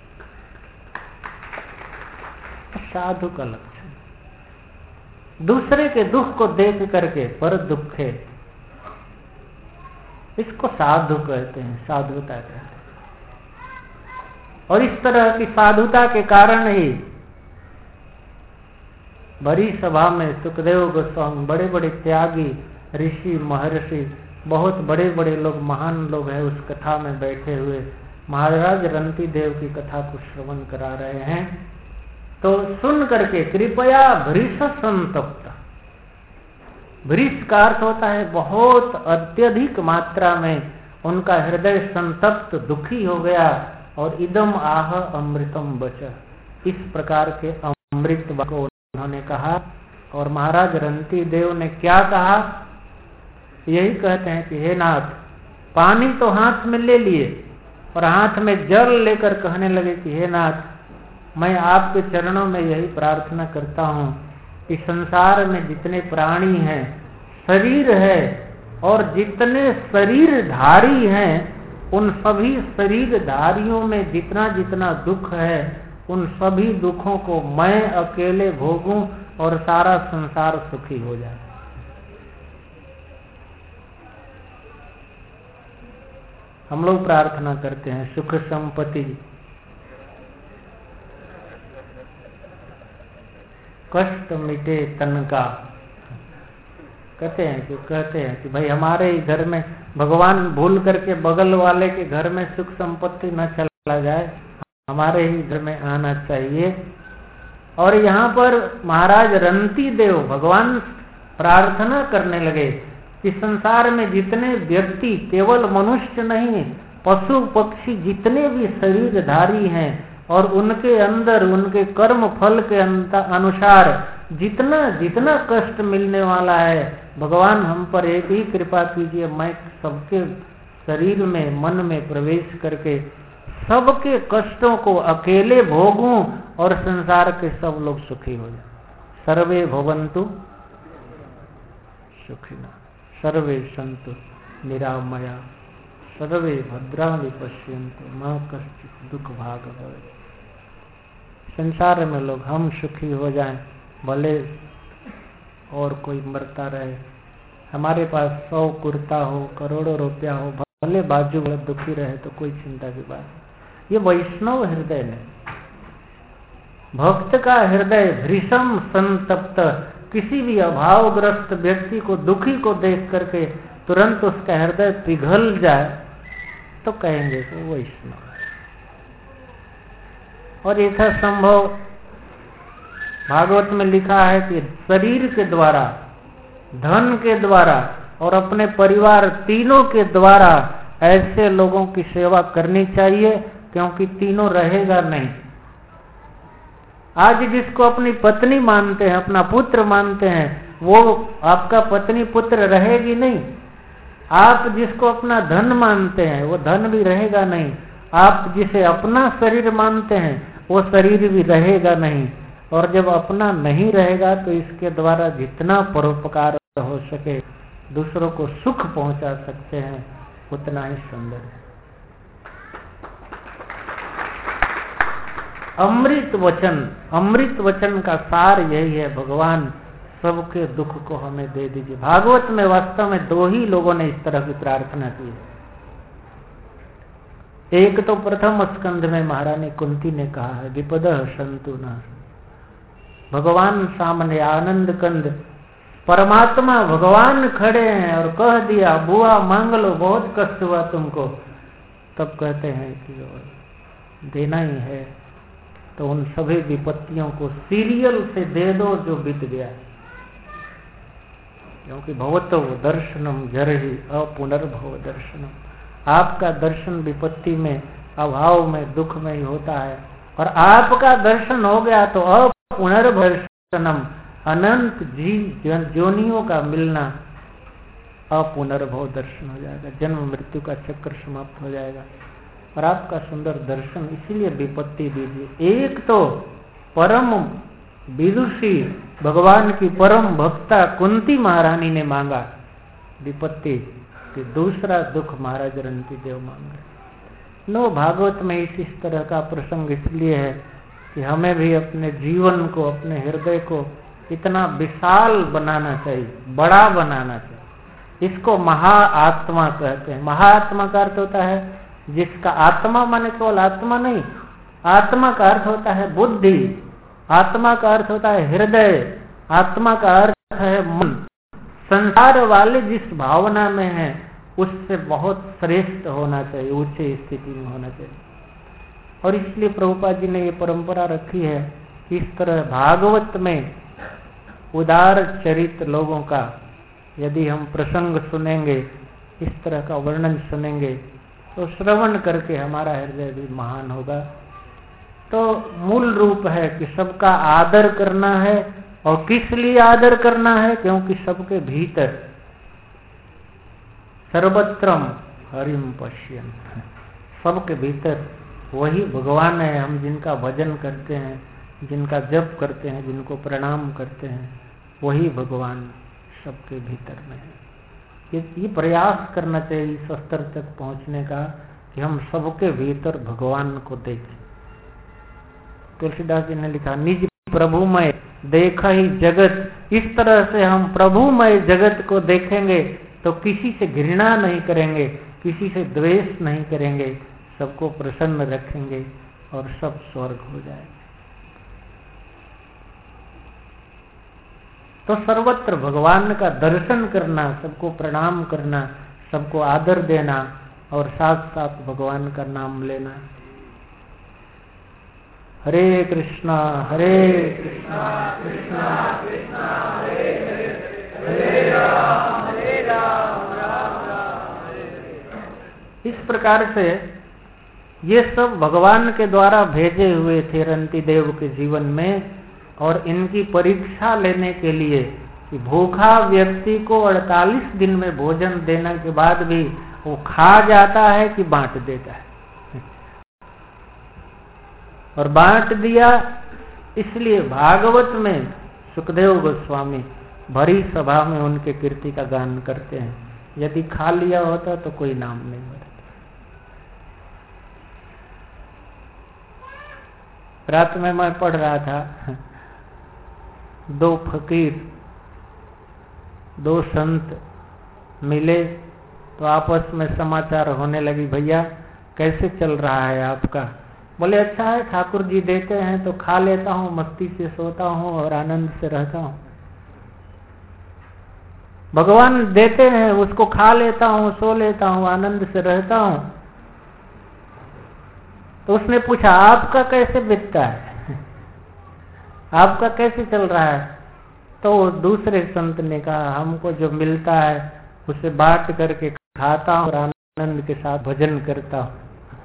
है। साधु का लक्षण दूसरे के दुख को देख करके पर दुखे, इसको साधु कहते हैं, साधुता कहते हैं। और इस तरह की साधुता के कारण ही बड़ी सभा में सुखदेव गोस्वामी, बड़े बड़े त्यागी ऋषि महर्षि, बहुत बड़े बड़े लोग, महान लोग हैं, उस कथा में बैठे हुए महाराज रंती देव की कथा को श्रवण करा रहे हैं। तो सुन करके कृपया भृश संतप्त, भृश का अर्थ होता है बहुत अत्यधिक मात्रा में उनका हृदय संतप्त, दुखी हो गया। और इदम आह अमृतम बच, इस प्रकार के अमृत को उन्होंने कहा। और महाराज रंती देव ने क्या कहा, यही कहते हैं कि हे नाथ, पानी तो हाथ में ले लिए और हाथ में जल लेकर कहने लगे कि हे नाथ, मैं आपके चरणों में यही प्रार्थना करता हूँ कि संसार में जितने प्राणी हैं, शरीर है, और जितने शरीरधारी हैं, उन सभी शरीरधारियों में जितना जितना दुख है, उन सभी दुखों को मैं अकेले भोगूं और सारा संसार सुखी हो जाए। हम लोग प्रार्थना करते हैं सुख संपत्ति, कष्ट मिटे तन का। कहते हैं कि कहते हैं कि भाई हमारे ही घर में, भगवान भूल करके बगल वाले के घर में सुख संपत्ति न चला जाए, हमारे ही घर में आना चाहिए। और यहाँ पर महाराज रंती देव भगवान प्रार्थना करने लगे कि संसार में जितने व्यक्ति, केवल मनुष्य नहीं, पशु पक्षी जितने भी शरीरधारी हैं, और उनके अंदर उनके कर्म फल के अनुसार जितना जितना कष्ट मिलने वाला है, भगवान हम पर एक ही कृपा कीजिए, मैं सबके शरीर में, मन में प्रवेश करके सबके कष्टों को अकेले भोगूं और संसार के सब लोग सुखी हो जाए। सर्वे भवन्तु सुखिनः सर्वे सन्तु निरामया सर्वे भद्राणि पश्यन्तु मा कश्चित् दुःख भाग भवेत्। संसार में लोग हम सुखी हो जाएं, भले और कोई मरता रहे, हमारे पास सौ कुर्ता हो, करोड़ों रुपया हो, भले बाजू वाला दुखी रहे तो कोई चिंता की बात नहीं। ये वैष्णव हृदय नहीं। भक्त का हृदय भीषम संतप्त, किसी भी अभावग्रस्त व्यक्ति को, दुखी को देख करके तुरंत उसका हृदय पिघल जाए तो कहेंगे कि वैष्णव है। और ऐसा संभव भागवत में लिखा है कि शरीर के द्वारा, धन के द्वारा और अपने परिवार तीनों के द्वारा ऐसे लोगों की सेवा करनी चाहिए, क्योंकि तीनों रहेगा नहीं। आज जिसको अपनी पत्नी मानते हैं, अपना पुत्र मानते हैं, वो आपका पत्नी पुत्र रहेगी नहीं। आप जिसको अपना धन मानते हैं, वो धन भी रहेगा नहीं। आप जिसे अपना शरीर मानते हैं, वो शरीर भी रहेगा नहीं। और जब अपना नहीं रहेगा तो इसके द्वारा जितना परोपकार हो सके, दूसरों को सुख पहुंचा सकते हैं, उतना ही सुंदर है। अमृत वचन, अमृत वचन का सार यही है, भगवान सबके दुख को हमें दे दीजिए। भागवत में वास्तव में दो ही लोगों ने इस तरह की प्रार्थना की है। एक तो प्रथम स्कंध में महारानी कुंती ने कहा है, विपदः सन्तु नः, भगवान सामने आनंद कंद, परमात्मा भगवान खड़े हैं और कह दिया बुआ मांग लो, बहुत कष्ट हुआ तुमको, तब कहते हैं कि देना ही है तो उन सभी विपत्तियों को सीरियल से दे दो जो बीत गया, क्योंकि भवतो दर्शनम जरहि अपुनर्भव दर्शनम। आपका दर्शन विपत्ति में, अभाव में, दुख में ही होता है, और आपका दर्शन हो गया तो अपुनर्भव दर्शनम, अनंत जीव जोनियों का मिलना अपुनर्भव दर्शन हो जाएगा, जन्म मृत्यु का चक्र समाप्त हो जाएगा और आपका सुंदर दर्शन। इसीलिए विपत्ति दीजिए। एक तो परम विदुषी भगवान की परम भक्ता कुंती महारानी ने मांगा विपत्ति, कि दूसरा दुख महाराज रंती देव मांग रहे। नो, भागवत में इस इस तरह का प्रसंग इसलिए है कि हमें भी अपने जीवन को, अपने हृदय को इतना विशाल बनाना चाहिए, बड़ा बनाना चाहिए। इसको महाआत्मा कहते हैं। महाआत्मा का अर्थ होता है जिसका आत्मा माने केवल आत्मा नहीं, आत्मा का अर्थ होता है बुद्धि, आत्मा का अर्थ होता है हृदय, आत्मा का अर्थ है मन। संसार वाले जिस भावना में है उससे बहुत श्रेष्ठ होना चाहिए, ऊंची स्थिति में होना चाहिए। और इसलिए प्रभुपाद जी ने ये परंपरा रखी है, इस तरह भागवत में उदार चरित्र लोगों का यदि हम प्रसंग सुनेंगे, इस तरह का वर्णन सुनेंगे, तो श्रवण करके हमारा हृदय भी महान होगा। तो मूल रूप है कि सबका आदर करना है। और किस लिए आदर करना है? क्योंकि सबके भीतर सर्वत्रम हरिम पश्यन्, सबके भीतर वही भगवान है। हम जिनका भजन करते हैं, जिनका जप करते हैं, जिनको प्रणाम करते हैं, वही भगवान सबके भीतर में है। ये, ये प्रयास करना चाहिए इस स्तर तक पहुंचने का कि हम सबके भीतर भगवान को देखें। तुलसीदास जी ने लिखा, निज प्रभुमय देखा ही जगत। इस तरह से हम प्रभुमय जगत को देखेंगे तो किसी से घृणा नहीं करेंगे, किसी से द्वेष नहीं करेंगे, सबको प्रसन्न रखेंगे और सब स्वर्ग हो जाएगा। तो सर्वत्र भगवान का दर्शन करना, सबको प्रणाम करना, सबको आदर देना और साथ साथ भगवान का नाम लेना। हरे कृष्णा हरे कृष्णा कृष्णा कृष्णा हरे हरे, हरे राम हरे राम राम राम हरे हरे। इस प्रकार से ये सब भगवान के द्वारा भेजे हुए थे रंती देव के जीवन में, और इनकी परीक्षा लेने के लिए कि भूखा व्यक्ति को अड़तालीस दिन में भोजन देने के बाद भी वो खा जाता है कि बांट देता है। और बांट दिया, इसलिए भागवत में सुखदेव गोस्वामी भरी सभा में उनके कीर्ति का गान करते हैं। यदि खा लिया होता तो कोई नाम नहीं होता। रात में मैं पढ़ रहा था, दो फकीर, दो संत मिले तो आपस में समाचार होने लगी, भैया कैसे चल रहा है आपका? बोले अच्छा है, ठाकुर जी देते हैं तो खा लेता हूँ, मस्ती से सोता हूँ और आनंद से रहता हूँ। भगवान देते हैं, उसको खा लेता हूँ, सो लेता हूँ, आनंद से रहता हूँ। तो उसने पूछा आपका कैसे बीतता है, आपका कैसे चल रहा है? तो दूसरे संत ने कहा हमको जो मिलता है उसे बांट करके खाता हूँ और आनंद के साथ भजन करता हूँ।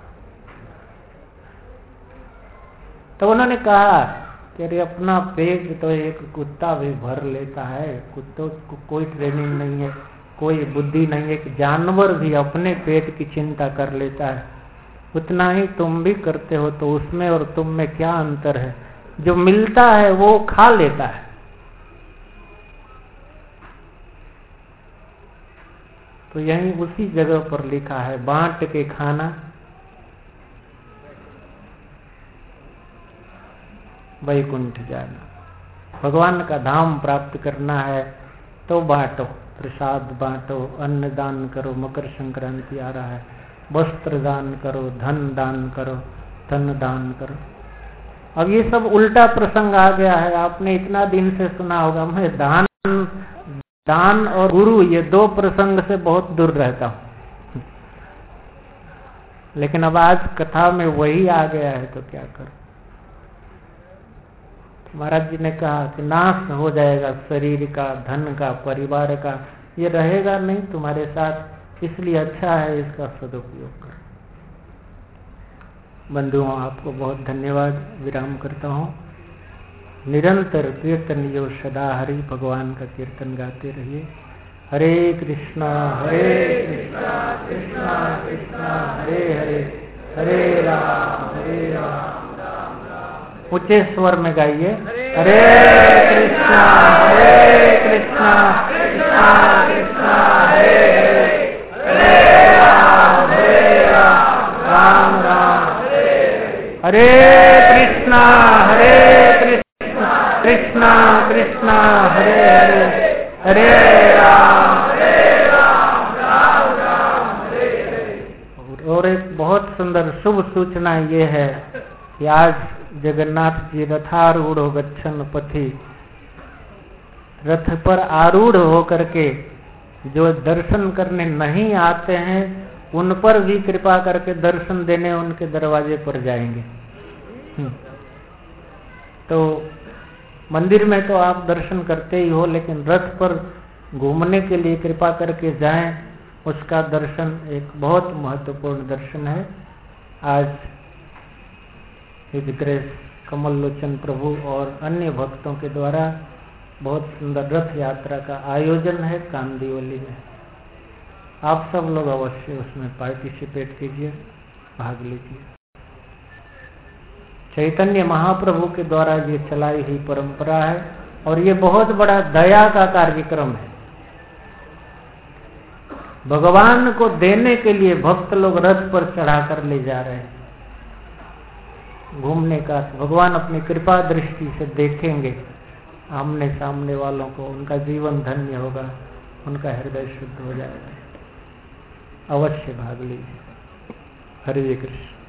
तो उन्होंने कहा कि अरे अपना पेट तो एक कुत्ता भी भर लेता है, कुत्तों को कोई ट्रेनिंग नहीं है, कोई बुद्धि नहीं है कि जानवर भी अपने पेट की चिंता कर लेता है, उतना ही तुम भी करते हो, तो उसमें और तुम में क्या अंतर है? जो मिलता है वो खा लेता है। तो यही उसी जगह पर लिखा है, बांट के खाना वैकुंठ जाना। भगवान का धाम प्राप्त करना है तो बांटो, प्रसाद बांटो, अन्न दान करो, मकर संक्रांति आ रहा है, वस्त्र दान करो, धन दान करो, तन दान करो। अब ये सब उल्टा प्रसंग आ गया है। आपने इतना दिन से सुना होगा मैं दान दान और गुरु ये दो प्रसंग से बहुत दूर रहता हूं, लेकिन अब आज कथा में वही आ गया है तो क्या करूं। महाराज जी ने कहा कि नाश हो जाएगा शरीर का, धन का, परिवार का, ये रहेगा नहीं तुम्हारे साथ, इसलिए अच्छा है इसका सदुपयोग करो। बंधुओं आपको बहुत धन्यवाद, विराम करता हूँ। निरंतर कीर्तन यो सदा हरि भगवान का कीर्तन गाते रहिए। हरे कृष्णा हरे कृष्णा कृष्णा कृष्णा हरे हरे, हरे राम हरे राम राम राम। ऊंचे स्वर में गाइए, हरे कृष्णा हरे कृष्णा कृष्णा कृष्णा हरे हरे, हरे राम हरे राम राम राम हरे कृष्णा हरे कृष्णा कृष्णा कृष्णा हरे हरे, हरे राम हरे राम राम राम हरे हरे। और एक बहुत सुंदर शुभ सूचना ये है कि आज जगन्नाथ जी रथारूढ़ गच्छन पथि, रथ पर आरूढ़ होकर के जो दर्शन करने नहीं आते हैं उन पर भी कृपा करके दर्शन देने उनके दरवाजे पर जाएंगे। तो मंदिर में तो आप दर्शन करते ही हो, लेकिन रथ पर घूमने के लिए कृपा करके जाएं, उसका दर्शन एक बहुत महत्वपूर्ण दर्शन है। आज हिज ग्रेस कमल लोचन प्रभु और अन्य भक्तों के द्वारा बहुत सुंदर रथ यात्रा का आयोजन है कांदिवली में। आप सब लोग अवश्य उसमें पार्टिसिपेट कीजिए, भाग लीजिए। चैतन्य महाप्रभु के द्वारा ये चलाई हुई परंपरा है और ये बहुत बड़ा दया का कार्यक्रम है। भगवान को देने के लिए भक्त लोग रथ पर चढ़ाकर ले जा रहे हैं घूमने का। भगवान अपनी कृपा दृष्टि से देखेंगे आमने सामने वालों को, उनका जीवन धन्य होगा, उनका हृदय शुद्ध हो जाएगा। अवश्य भाग लीजिए। हरे कृष्ण।